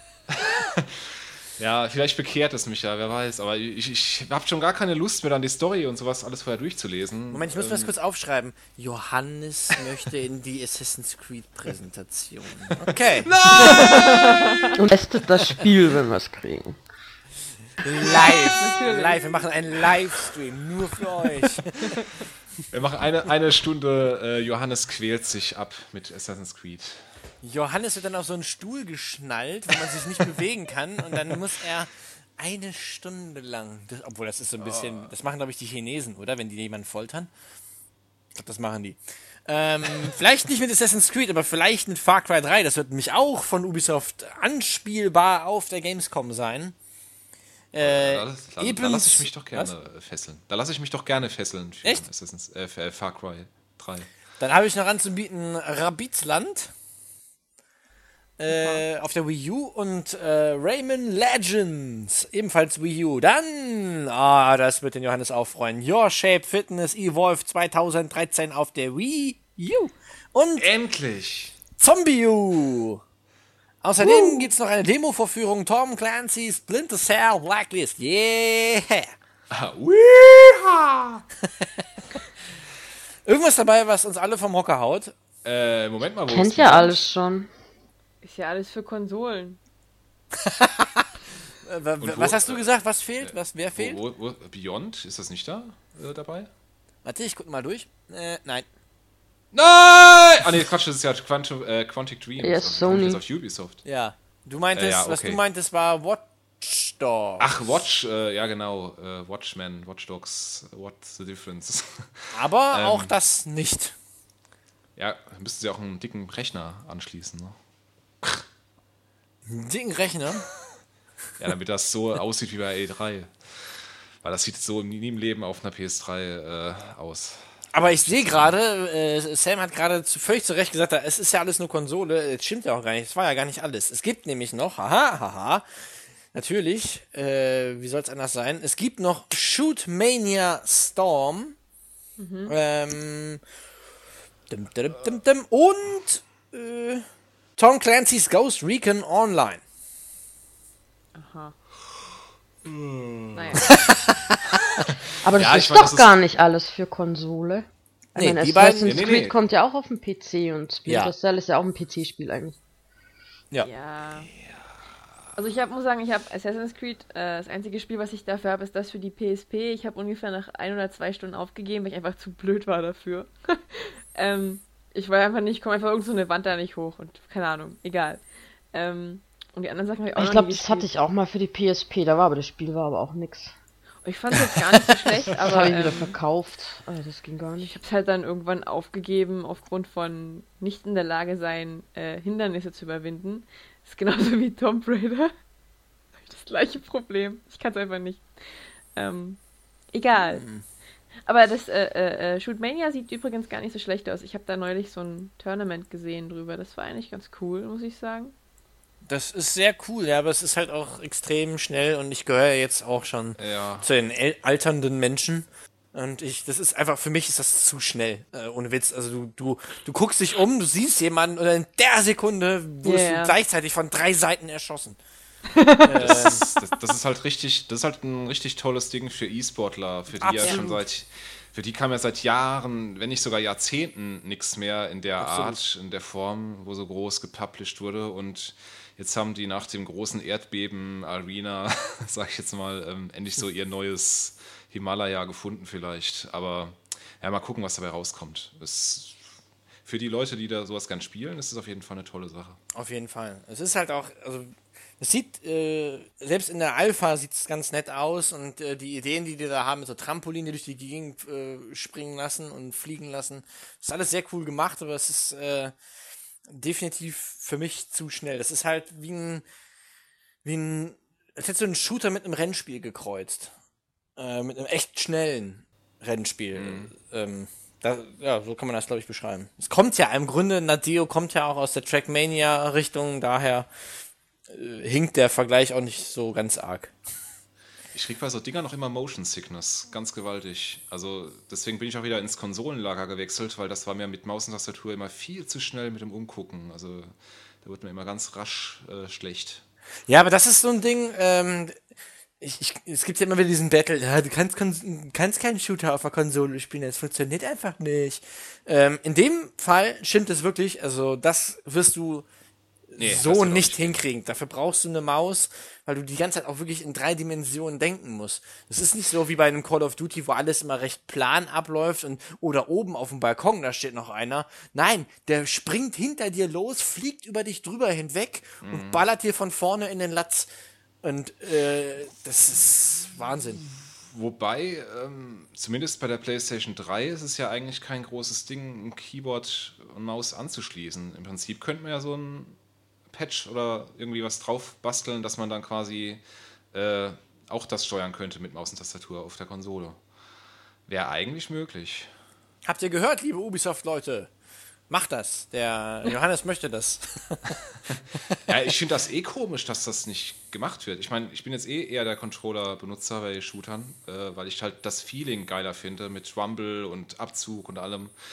Ja, vielleicht bekehrt es mich ja, wer weiß. Aber ich habe schon gar keine Lust mehr, dann die Story und sowas alles vorher durchzulesen. Moment, ich muss mir das kurz aufschreiben. Johannes möchte in die Assassin's Creed Präsentation. Okay. Nein! Und testet das Spiel, wenn wir es kriegen. Live. Wir machen einen Livestream nur für euch. Wir machen eine Stunde Johannes quält sich ab mit Assassin's Creed. Johannes wird dann auf so einen Stuhl geschnallt, wo man sich nicht bewegen kann und dann muss er eine Stunde lang, obwohl das ist so ein bisschen, das machen glaube ich die Chinesen, oder? Wenn die jemanden foltern. Ich glaube, das machen die. Vielleicht nicht mit Assassin's Creed, aber vielleicht mit Far Cry 3. Das wird nämlich auch von Ubisoft anspielbar auf der Gamescom sein. Da lasse ich mich doch gerne fesseln. Da lasse ich mich doch gerne fesseln für Echt? Far Cry 3. Dann habe ich noch anzubieten Rabbidsland auf der Wii U und Rayman Legends, ebenfalls Wii U. Dann, das wird den Johannes auch freuen, Your Shape Fitness Evolve 2013 auf der Wii U. Und endlich! Zombie U. Außerdem gibt's noch eine Demo-Vorführung Tom Clancy's Splinter Cell Blacklist. Yeah! Irgendwas dabei, was uns alle vom Hocker haut. Moment mal, wo Kennt ist ja Beyond? alles schon. Ist ja alles für Konsolen. Was hast du gesagt? Was fehlt? Wer fehlt? Wo, Beyond, ist das nicht da dabei? Warte, ich guck mal durch. Nein. Nein! Ah nee, Quatsch, das ist ja Quantic Dream. Ja, Das ist Sony. jetzt auf Ubisoft. Ja. Du meintest, Ja, okay. was du meintest, war Watch Dogs. Ach, ja genau. Watchmen, Watch Dogs, what's the difference? Aber auch das nicht. Ja, müssten sie auch einen dicken Rechner anschließen, ne? Einen dicken Rechner. Ja, damit das so aussieht wie bei E3. Weil das sieht so nie im Leben auf einer PS3 aus. Aber ich sehe gerade, Sam hat gerade völlig zu Recht gesagt, es ist ja alles nur Konsole. Das stimmt ja auch gar nicht. Das war ja gar nicht alles. Es gibt nämlich noch, natürlich, wie soll es anders sein? Es gibt noch Shootmania Storm. Und Tom Clancy's Ghost Recon Online. Aha. Naja. Aber das Ja, ist ich mein, doch das ist- gar nicht alles für Konsole. Ich Nee, meine, die beiden- Assassin's nee, Creed nee. kommt ja auch auf dem PC und Splinter Ja. Cell ist ja auch ein PC-Spiel eigentlich. Ja. Also muss sagen, ich habe Assassin's Creed, das einzige Spiel, was ich dafür habe, ist das für die PSP. Ich habe ungefähr nach 1 oder 2 Stunden aufgegeben, weil ich einfach zu blöd war dafür. Ich war einfach nicht, komme einfach irgend so eine Wand da nicht hoch und keine Ahnung, egal. Und die anderen Sachen habe ich auch Ich noch glaube, nie das hatte gespielt. ich auch mal für die PSP, da war aber das Spiel war aber auch nix. Ich fand es jetzt gar nicht so schlecht, Das aber habe ich wieder verkauft. Also das ging gar ich nicht. habe es halt dann irgendwann aufgegeben, aufgrund von nicht in der Lage sein, Hindernisse zu überwinden. Das ist genauso wie Tomb Raider. Hab ich das gleiche Problem. Ich kann es einfach nicht. Egal. Aber das Shootmania sieht übrigens gar nicht so schlecht aus. Ich habe da neulich so ein Tournament gesehen drüber. Das war eigentlich ganz cool, muss ich sagen. Das ist sehr cool, ja, aber es ist halt auch extrem schnell und ich gehöre jetzt auch schon Ja. zu den alternden Menschen. Und das ist einfach, für mich ist das zu schnell, ohne Witz. Also du guckst dich um, du siehst jemanden und in der Sekunde wurdest Ja. du gleichzeitig von 3 Seiten erschossen. Das ist halt ein richtig tolles Ding für E-Sportler, für die ja Absolut. schon für die kam ja seit Jahren, wenn nicht sogar Jahrzehnten, nichts mehr in der Absolut. Art, in der Form, wo so groß gepublished wurde. Und jetzt haben die nach dem großen Erdbeben Arena, sag ich jetzt mal, endlich so ihr neues Himalaya gefunden vielleicht. Aber ja, mal gucken, was dabei rauskommt. Für die Leute, die da sowas gern spielen, ist es auf jeden Fall eine tolle Sache. Auf jeden Fall. Es ist halt auch, also es sieht, selbst in der Alpha sieht es ganz nett aus und die Ideen, die da haben, mit so Trampolinen, die durch die Gegend springen lassen und fliegen lassen, ist alles sehr cool gemacht, aber es ist definitiv für mich zu schnell. Das ist halt als hättest du einen Shooter mit einem Rennspiel gekreuzt. Mit einem echt schnellen Rennspiel. So kann man das, glaube ich, beschreiben. Es kommt ja im Grunde, Nadeo kommt ja auch aus der Trackmania-Richtung, daher hinkt der Vergleich auch nicht so ganz arg. Ich krieg bei so Dinger noch immer Motion Sickness, ganz gewaltig. Also deswegen bin ich auch wieder ins Konsolenlager gewechselt, weil das war mir mit Maus und Tastatur immer viel zu schnell mit dem Umgucken. Also da wird mir immer ganz rasch schlecht. Ja, aber das ist so ein Ding, es gibt ja immer wieder diesen Battle, ja, du kannst keinen Shooter auf der Konsole spielen, das funktioniert einfach nicht. In dem Fall stimmt es wirklich, also das wirst du Das so wird auch nicht hinkriegen. Dafür brauchst du eine Maus, weil du die ganze Zeit auch wirklich in 3 Dimensionen denken musst. Das ist nicht so wie bei einem Call of Duty, wo alles immer recht plan abläuft oder oben auf dem Balkon, da steht noch einer. Nein, der springt hinter dir los, fliegt über dich drüber hinweg und ballert dir von vorne in den Latz. Und das ist Wahnsinn. Wobei, zumindest bei der PlayStation 3 ist es ja eigentlich kein großes Ding, ein Keyboard und Maus anzuschließen. Im Prinzip könnte man ja so ein Patch oder irgendwie was drauf basteln, dass man dann quasi auch das steuern könnte mit Maus und Tastatur auf der Konsole. Wäre eigentlich möglich. Habt ihr gehört, liebe Ubisoft-Leute? Macht das. Der Johannes möchte das. Ja, ich finde das komisch, dass das nicht gemacht wird. Ich meine, ich bin jetzt eher der Controller-Benutzer bei Shootern, weil ich halt das Feeling geiler finde mit Rumble und Abzug und allem.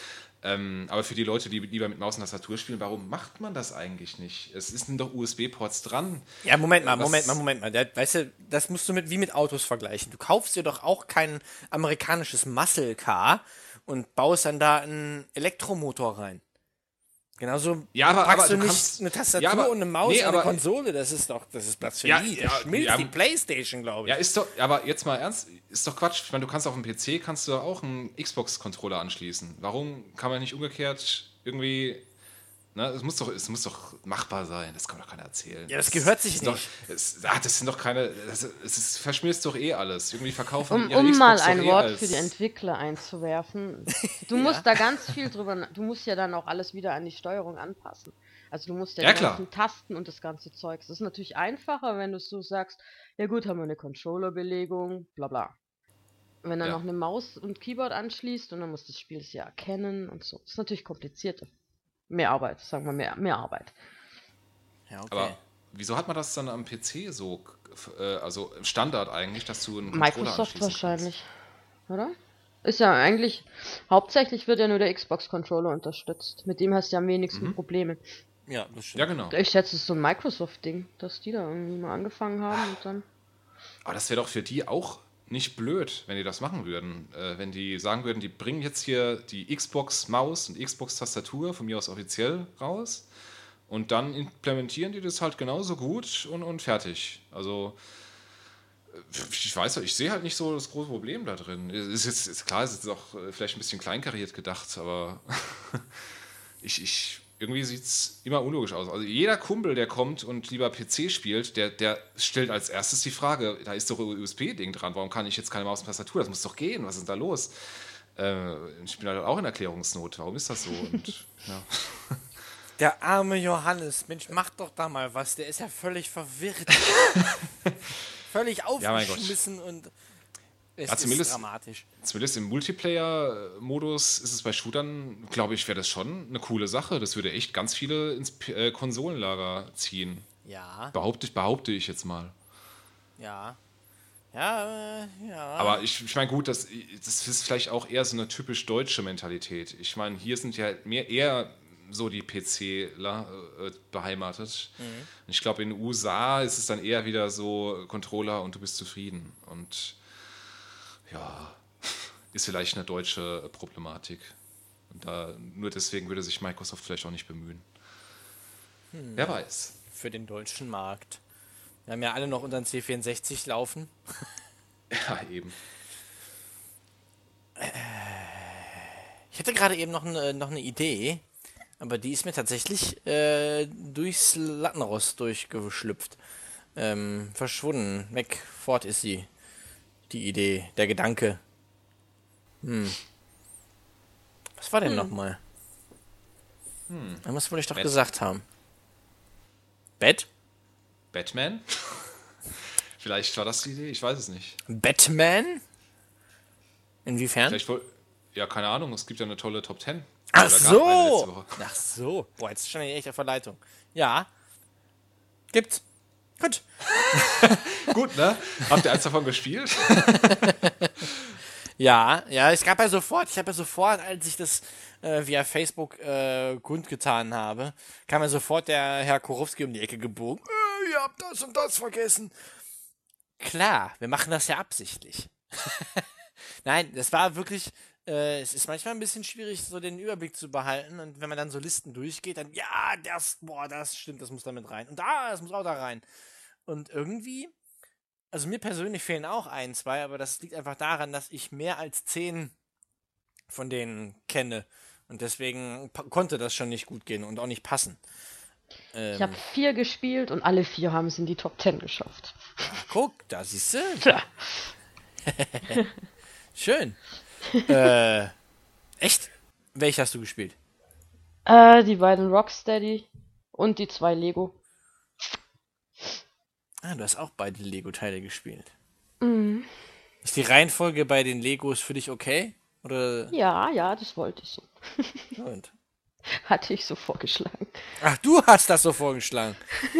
Aber für die Leute, die lieber mit Maus und Tastatur spielen, warum macht man das eigentlich nicht? Es sind doch USB-Ports dran. Ja, Moment mal. Weißt du, das musst du wie mit Autos vergleichen. Du kaufst dir doch auch kein amerikanisches Muscle Car und baust dann da einen Elektromotor rein. Genauso packst du nicht eine Tastatur und eine Maus und eine Konsole. Das ist Blasphemie. Das schmilzt die Playstation, glaube ich. Ja, ist doch, aber jetzt mal ernst, ist doch Quatsch. Ich meine, du kannst auf dem PC auch einen Xbox-Controller anschließen. Warum kann man nicht umgekehrt irgendwie... Ne, es muss doch machbar sein, das kann doch keiner erzählen. Ja, das gehört sich nicht. Das sind doch keine... Es verschmilzt doch alles. Irgendwie verkaufen Um mal ein Wort für die Entwickler einzuwerfen. Du musst da ganz viel drüber... Du musst ja dann auch alles wieder an die Steuerung anpassen. Also du musst ja die ganzen Tasten und das ganze Zeug. Das ist natürlich einfacher, wenn du so sagst, ja gut, haben wir eine Controller-Belegung, bla bla. Wenn dann noch eine Maus und Keyboard anschließt und dann muss das Spiel es ja erkennen und so. Das ist natürlich komplizierter. Mehr Arbeit, sagen wir mehr Arbeit. Ja, okay. Aber wieso hat man das dann am PC so, also Standard eigentlich, dass du einen Microsoft wahrscheinlich, oder? Ist ja eigentlich, hauptsächlich wird ja nur der Xbox-Controller unterstützt. Mit dem hast du ja am wenigsten Probleme. Ja, das stimmt. Ja, genau. Ich schätze, es ist so ein Microsoft-Ding, dass die da irgendwie mal angefangen haben und dann... Aber das wäre doch für die auch nicht blöd, wenn die das machen würden. Wenn die sagen würden, die bringen jetzt hier die Xbox-Maus und Xbox-Tastatur von mir aus offiziell raus und dann implementieren die das halt genauso gut und fertig. Also ich sehe halt nicht so das große Problem da drin. Ist klar, es ist auch vielleicht ein bisschen kleinkariert gedacht, aber irgendwie sieht es immer unlogisch aus. Also jeder Kumpel, der kommt und lieber PC spielt, der stellt als erstes die Frage, da ist doch ein USB-Ding dran, warum kann ich jetzt keine Maus und Tastatur? Das muss doch gehen, was ist da los? Ich bin halt auch in Erklärungsnot, warum ist das so? Und, ja. Der arme Johannes, Mensch, mach doch da mal was, der ist ja völlig verwirrt. Völlig aufgeschmissen und... Es ist dramatisch. Zumindest im Multiplayer-Modus ist es bei Shootern, glaube ich, wäre das schon eine coole Sache. Das würde echt ganz viele ins Konsolenlager ziehen. Ja. Behaupte ich jetzt mal. Ja. Aber ich meine, gut, das ist vielleicht auch eher so eine typisch deutsche Mentalität. Ich meine, hier sind ja eher so die PCler beheimatet. Und ich glaube, in den USA ist es dann eher wieder so Controller und du bist zufrieden. Und ja, ist vielleicht eine deutsche Problematik. Und nur deswegen würde sich Microsoft vielleicht auch nicht bemühen. Wer weiß. Für den deutschen Markt. Wir haben ja alle noch unseren C64 laufen. Ja, eben. Ich hatte gerade eben noch eine Idee, aber die ist mir tatsächlich durchs Lattenrost durchgeschlüpft. Verschwunden. Weg. Fort ist sie. Die Idee, der Gedanke. Was war denn nochmal? Was wollte ich doch gesagt haben? Bett? Batman? Vielleicht war das die Idee, ich weiß es nicht. Batman? Inwiefern? Ja, keine Ahnung, es gibt ja eine tolle Top 10. Ach so! Ach so. Boah, jetzt stand ich echt auf Verleitung. Ja. Gibt's. Gut. Gut, ne? Habt ihr eins davon gespielt? Ja, ich habe ja sofort, als ich das via Facebook kundgetan habe, kam ja sofort der Herr Korowski um die Ecke gebogen. Ihr habt das und das vergessen. Klar, wir machen das ja absichtlich. Nein, das war wirklich, es ist manchmal ein bisschen schwierig, so den Überblick zu behalten. Und wenn man dann so Listen durchgeht, dann, ja, das stimmt, das muss da mit rein. Und das muss auch da rein. Und irgendwie, also mir persönlich fehlen auch 1, 2, aber das liegt einfach daran, dass ich mehr als 10 von denen kenne. Und deswegen konnte das schon nicht gut gehen und auch nicht passen. Ich habe 4 gespielt und alle 4 haben es in die Top 10 geschafft. Guck, da siehst du. Tja. Schön. Echt? Welche hast du gespielt? Die beiden Rocksteady und die 2 Lego. Du hast auch beide Lego-Teile gespielt. Mhm. Ist die Reihenfolge bei den Legos für dich okay? Oder? Ja, das wollte ich so. Und? Hatte ich so vorgeschlagen. Ach, du hast das so vorgeschlagen.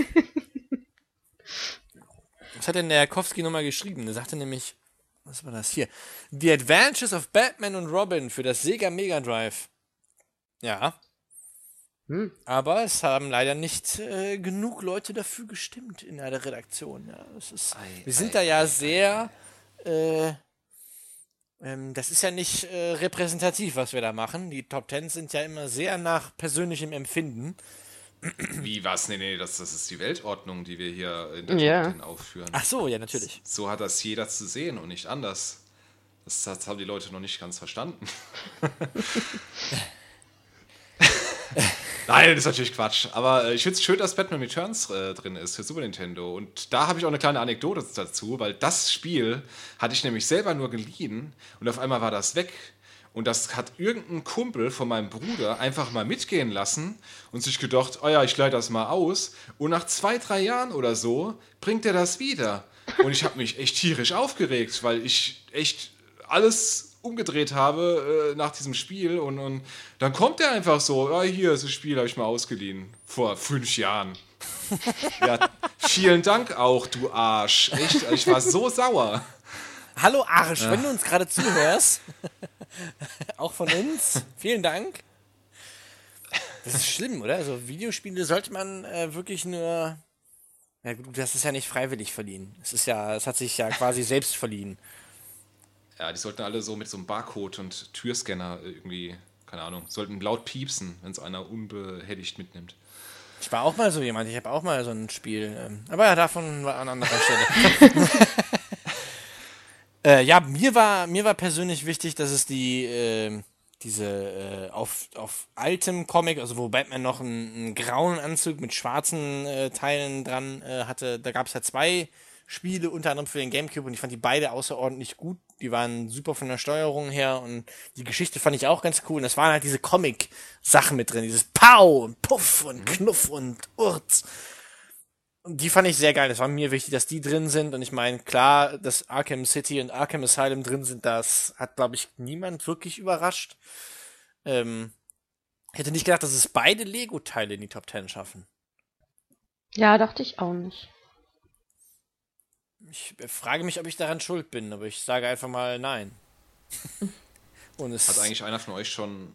Was hat denn der Jakowski nochmal geschrieben? Der sagte nämlich, was war das hier? The Adventures of Batman und Robin für das Sega Mega Drive. Ja, aber es haben leider nicht genug Leute dafür gestimmt in der Redaktion. Ja, wir sind da ja sehr, das ist ja nicht repräsentativ, was wir da machen. Die Top 10 sind ja immer sehr nach persönlichem Empfinden. Wie was? Nee, das ist die Weltordnung, die wir hier in der Ja. Top 10 aufführen. Ach so, ja, natürlich. So hat das jeder zu sehen und nicht anders. Das haben die Leute noch nicht ganz verstanden. Nein, das ist natürlich Quatsch. Aber ich finde es schön, dass Batman Returns drin ist für Super Nintendo. Und da habe ich auch eine kleine Anekdote dazu, weil das Spiel hatte ich nämlich selber nur geliehen und auf einmal war das weg. Und das hat irgendein Kumpel von meinem Bruder einfach mal mitgehen lassen und sich gedacht, oh ja, ich leih das mal aus. Und nach 2-3 Jahren oder so bringt er das wieder. Und ich habe mich echt tierisch aufgeregt, weil ich echt alles umgedreht habe nach diesem Spiel. Und dann kommt er einfach so, ja, hier ist das Spiel, habe ich mal ausgeliehen. Vor 5 Jahren. Ja, vielen Dank auch, du Arsch. Echt, ich war so sauer. Hallo Arsch, wenn du uns gerade zuhörst, auch von uns, vielen Dank. Das ist schlimm, oder? Also Videospiele sollte man wirklich nur, ja gut, das ist ja nicht freiwillig verliehen. Es hat sich ja quasi selbst verliehen. Ja, die sollten alle so mit so einem Barcode und Türscanner irgendwie, keine Ahnung, sollten laut piepsen, wenn es einer unbehelligt mitnimmt. Ich war auch mal so jemand, ich habe auch mal so ein Spiel, aber ja, davon war an anderer Stelle. Ja, mir war persönlich wichtig, dass es diese auf altem Comic, also wo Batman noch einen grauen Anzug mit schwarzen Teilen dran hatte, da gab es ja 2 Spiele, unter anderem für den Gamecube, und ich fand die beide außerordentlich gut. Die waren super von der Steuerung her und die Geschichte fand ich auch ganz cool. Und das waren halt diese Comic-Sachen mit drin, dieses Pau und Puff und Knuff und Urz. Und die fand ich sehr geil. Das war mir wichtig, dass die drin sind. Und ich meine, klar, dass Arkham City und Arkham Asylum drin sind, das hat, glaube ich, niemand wirklich überrascht. Ich hätte nicht gedacht, dass es beide Lego-Teile in die Top 10 schaffen. Ja, dachte ich auch nicht. Ich frage mich, ob ich daran schuld bin, aber ich sage einfach mal nein. Und es Hat eigentlich einer von euch schon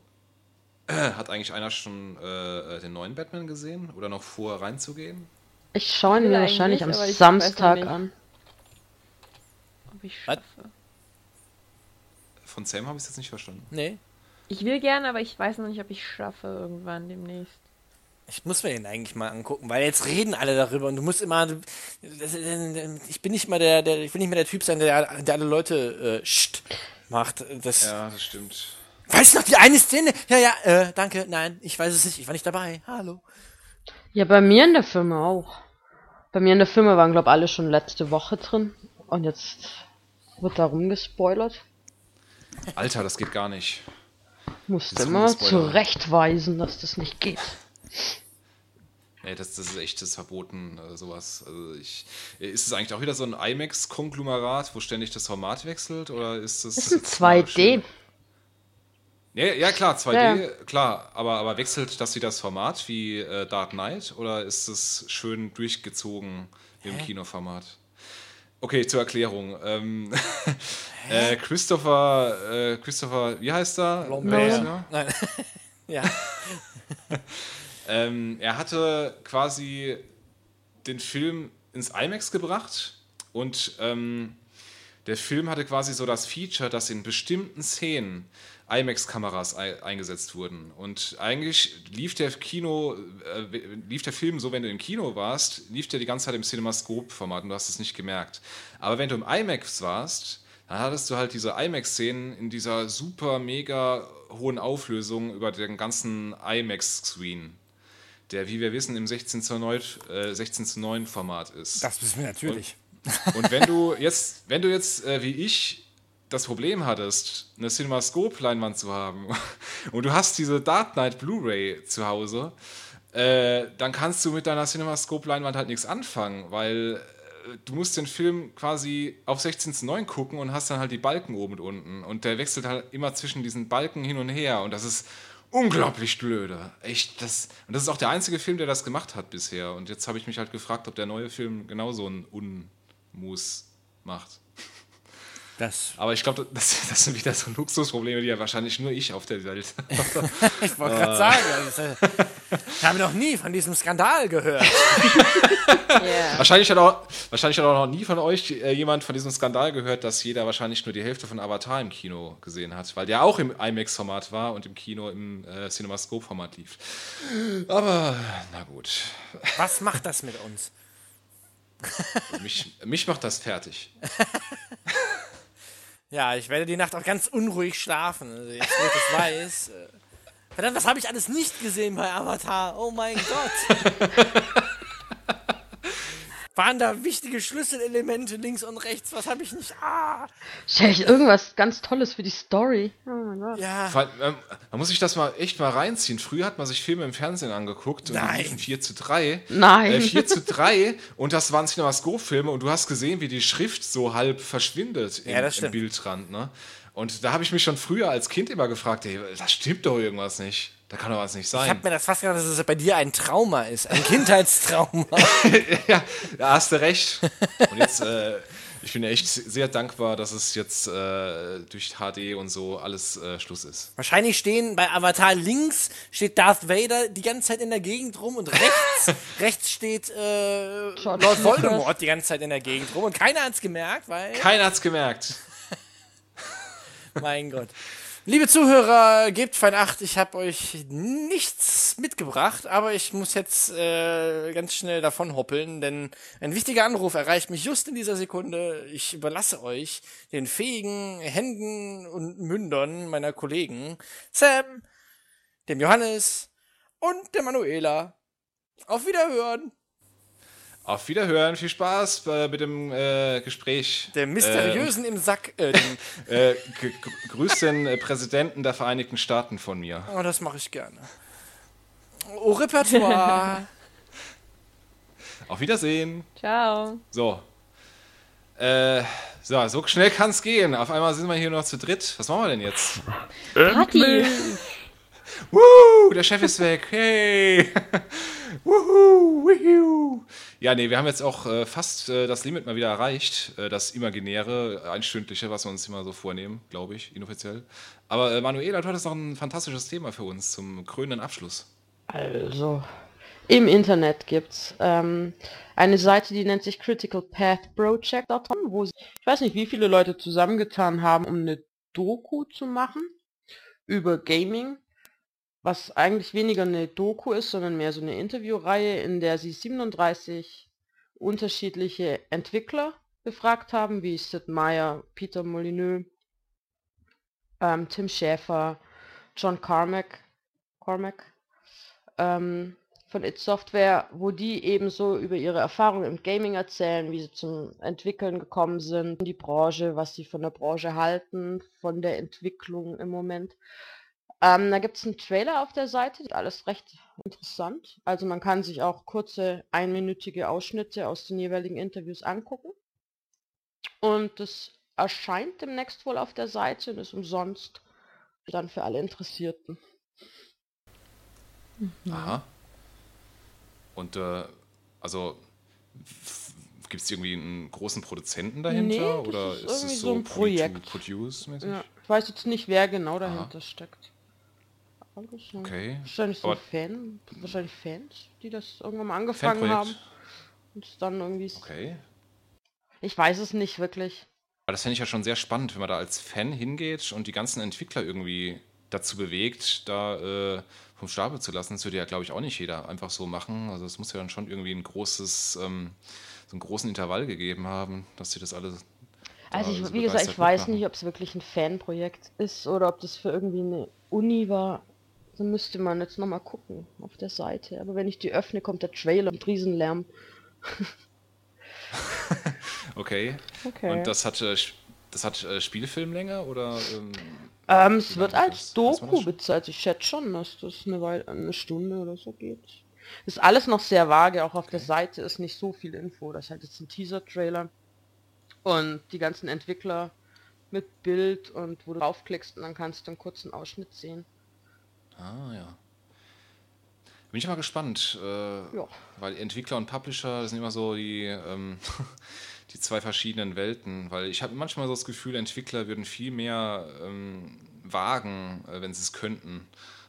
den neuen Batman gesehen? Oder noch vor reinzugehen? Ich schaue ihn will mir eigentlich wahrscheinlich nicht, am aber ich weiß Samstag noch nicht. an. Ob ich Was? schaffe. Von Sam habe ich es jetzt nicht verstanden. Nee, Ich will gerne, aber ich weiß noch nicht, ob ich schaffe irgendwann demnächst. ich muss mir den eigentlich mal angucken, weil jetzt reden alle darüber und du musst immer. Ich bin nicht mal ich will nicht mehr der Typ sein, der alle Leute macht. Ja, das stimmt. Weißt du noch die eine Szene? Ja, danke, nein, ich weiß es nicht, ich war nicht dabei. Hallo. Ja, bei mir in der Firma auch. Bei mir in der Firma waren, glaube ich, alle schon letzte Woche drin. Und jetzt wird da rumgespoilert. Alter, das geht gar nicht. Musste Das ist immer rumgespoilert. zurechtweisen, dass das nicht geht. Nee, das ist echt verboten, sowas. Also ist es eigentlich auch wieder so ein IMAX-Konglomerat, wo ständig das Format wechselt? Oder ist das. Das ist 2D. Ja, klar, 2D, Ja. klar. Aber wechselt das wieder das Format wie Dark Knight? Oder ist es schön durchgezogen im Kinoformat? Okay, zur Erklärung. Christopher, wie heißt er? Lambert. Nein. Ja. Er hatte quasi den Film ins IMAX gebracht und der Film hatte quasi so das Feature, dass in bestimmten Szenen IMAX-Kameras eingesetzt wurden. Und eigentlich lief der Film so, wenn du im Kino warst, lief der die ganze Zeit im CinemaScope-Format und du hast es nicht gemerkt. Aber wenn du im IMAX warst, dann hattest du halt diese IMAX-Szenen in dieser super, mega hohen Auflösung über den ganzen IMAX-Screen, der, wie wir wissen, im 16:9 Format ist. Das wissen wir natürlich. Und wenn du jetzt wie ich das Problem hattest, eine CinemaScope-Leinwand zu haben und du hast diese Dark Knight Blu-ray zu Hause, dann kannst du mit deiner CinemaScope-Leinwand halt nichts anfangen, weil du musst den Film quasi auf 16:9 gucken und hast dann halt die Balken oben und unten und der wechselt halt immer zwischen diesen Balken hin und her und das ist unglaublich blöde. Echt, und das ist auch der einzige Film, der das gemacht hat bisher und jetzt habe ich mich halt gefragt, ob der neue Film genauso einen Unmus macht. Aber ich glaube, das sind wieder so Luxusprobleme, die ja wahrscheinlich nur ich auf der Welt Ich wollte gerade sagen, ich habe noch nie von diesem Skandal gehört. Yeah. Wahrscheinlich hat auch noch nie von euch jemand von diesem Skandal gehört, dass jeder wahrscheinlich nur die Hälfte von Avatar im Kino gesehen hat, weil der auch im IMAX-Format war und im Kino im CinemaScope-Format lief. Aber, na gut. Was macht das mit uns? Mich macht das fertig. Ja, ich werde die Nacht auch ganz unruhig schlafen. Also jetzt, wo ich das weiß. Verdammt, was habe ich alles nicht gesehen bei Avatar? Oh mein Gott. Waren da wichtige Schlüsselelemente links und rechts? Was habe ich nicht? Vielleicht irgendwas ganz Tolles für die Story. Oh mein Gott. Ja. Man muss sich das echt mal reinziehen. Früher hat man sich Filme im Fernsehen angeguckt und die liefen 4:3. Nein. 4:3 und das waren CinemaScope-Filme und du hast gesehen, wie die Schrift so halb verschwindet das im stimmt. Bildrand. Ne? Und da habe ich mich schon früher als Kind immer gefragt, ey, das stimmt doch irgendwas nicht. Da kann doch was nicht sein. Ich habe mir das fast gedacht, dass es bei dir ein Trauma ist. Ein Kindheitstrauma. Ja, da hast du recht. Und jetzt, ich bin echt sehr dankbar, dass es jetzt durch HD und so alles Schluss ist. Wahrscheinlich stehen bei Avatar links steht Darth Vader die ganze Zeit in der Gegend rum und rechts steht Lord Voldemort die ganze Zeit in der Gegend rum und keiner hat's gemerkt, weil... Keiner hat's gemerkt. Mein Gott. Liebe Zuhörer, gebt fein Acht, ich habe euch nichts mitgebracht, aber ich muss jetzt ganz schnell davon hoppeln, denn ein wichtiger Anruf erreicht mich just in dieser Sekunde. Ich überlasse euch den fähigen Händen und Mündern meiner Kollegen Sam, dem Johannes und der Manuela. Auf Wiederhören. Auf Wiederhören, viel Spaß mit dem Gespräch. Der Mysteriösen im Sack. Grüß den Präsidenten der Vereinigten Staaten von mir. Oh, das mache ich gerne. Au Repertoire. Auf Wiedersehen. Ciao. So, so schnell kann es gehen. Auf einmal sind wir hier noch zu dritt. Was machen wir denn jetzt? Party. Der Chef ist weg. Hey. Wuhu. Ja, nee, wir haben jetzt auch fast das Limit mal wieder erreicht. Das imaginäre, einstündliche, was wir uns immer so vornehmen, glaube ich, inoffiziell. Aber Manuela, du hattest noch ein fantastisches Thema für uns zum krönenden Abschluss. Also, im Internet gibt's eine Seite, die nennt sich criticalpathproject.com, wo ich weiß nicht, wie viele Leute zusammengetan haben, um eine Doku zu machen über Gaming, was eigentlich weniger eine Doku ist, sondern mehr so eine Interviewreihe, in der sie 37 unterschiedliche Entwickler befragt haben, wie Sid Meier, Peter Molyneux, Tim Schafer, John Carmack von id Software, wo die eben so über ihre Erfahrungen im Gaming erzählen, wie sie zum Entwickeln gekommen sind, die Branche, was sie von der Branche halten, von der Entwicklung im Moment. Da gibt es einen Trailer auf der Seite, alles recht interessant. Also man kann sich auch kurze, einminütige Ausschnitte aus den jeweiligen Interviews angucken. Und das erscheint demnächst wohl auf der Seite und ist umsonst dann für alle Interessierten. Aha. Und also gibt es irgendwie einen großen Produzenten dahinter? Nee, das oder ist ist irgendwie es so ein Projekt. Produce-mäßig? Ja, ich weiß jetzt nicht, wer genau dahinter steckt. Aber so Okay. wahrscheinlich so Aber- wahrscheinlich Fans, die das irgendwann mal angefangen haben. Fanprojekt? Und es dann irgendwie... Okay. Ich weiß es nicht wirklich. Aber das fände ich ja schon sehr spannend, wenn man da als Fan hingeht und die ganzen Entwickler irgendwie dazu bewegt, da vom Stapel zu lassen. Das würde ja, glaube ich, auch nicht jeder einfach so machen. Also es muss ja dann schon irgendwie ein großes, so einen großen Intervall gegeben haben, dass sie das alle Also so wie gesagt, ich begeistert weiß mitmachen. nicht, ob es wirklich ein Fanprojekt ist oder ob das für irgendwie eine Uni war. Da müsste man jetzt nochmal gucken auf der Seite. Aber wenn ich die öffne, kommt der Trailer mit Riesenlärm. Okay. Okay. Und das hat Spielfilmlänge oder? Es wie wird lange als ist das? Weiß man das Doku schon? bezahlt. Ich schätze schon, dass das eine Stunde oder so geht. Ist alles noch sehr vage. Auch auf der Seite ist nicht so viel Info. Das ist halt jetzt ein Teaser-Trailer. Und die ganzen Entwickler mit Bild und wo du draufklickst und dann kannst du einen kurzen Ausschnitt sehen. Ah, ja. Bin ich mal gespannt, Ja. weil Entwickler und Publisher das sind immer so die die zwei verschiedenen Welten, weil ich habe manchmal so das Gefühl, Entwickler würden viel mehr wagen, wenn sie es könnten.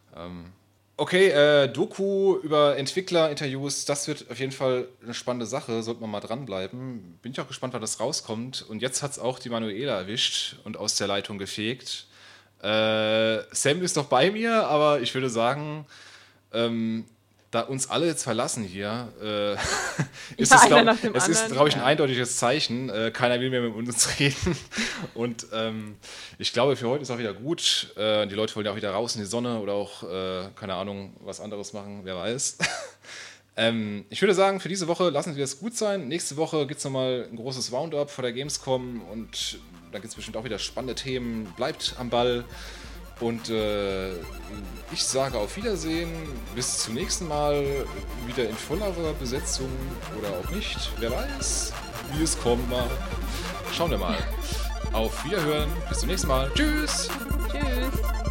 Okay, Doku über Entwicklerinterviews, das wird auf jeden Fall eine spannende Sache, sollte man mal dranbleiben. Bin ich auch gespannt, wann das rauskommt. Und jetzt hat es auch die Manuela erwischt und aus der Leitung gefegt. Sam ist noch bei mir, aber ich würde sagen, da uns alle jetzt verlassen hier, ist es, glaube ich, ein eindeutiges Zeichen. Keiner will mehr mit uns reden. Und ich glaube, für heute ist auch wieder gut. Die Leute wollen ja auch wieder raus in die Sonne oder auch, keine Ahnung, was anderes machen, wer weiß. Ich würde sagen, für diese Woche lassen wir es gut sein. Nächste Woche gibt es nochmal ein großes Roundup vor der Gamescom und da gibt es bestimmt auch wieder spannende Themen. Bleibt am Ball. Und ich sage auf Wiedersehen, bis zum nächsten Mal, wieder in vollerer Besetzung oder auch nicht, wer weiß, wie es kommen mag. Schauen wir mal. Auf Wiederhören, bis zum nächsten Mal. Tschüss! Tschüss!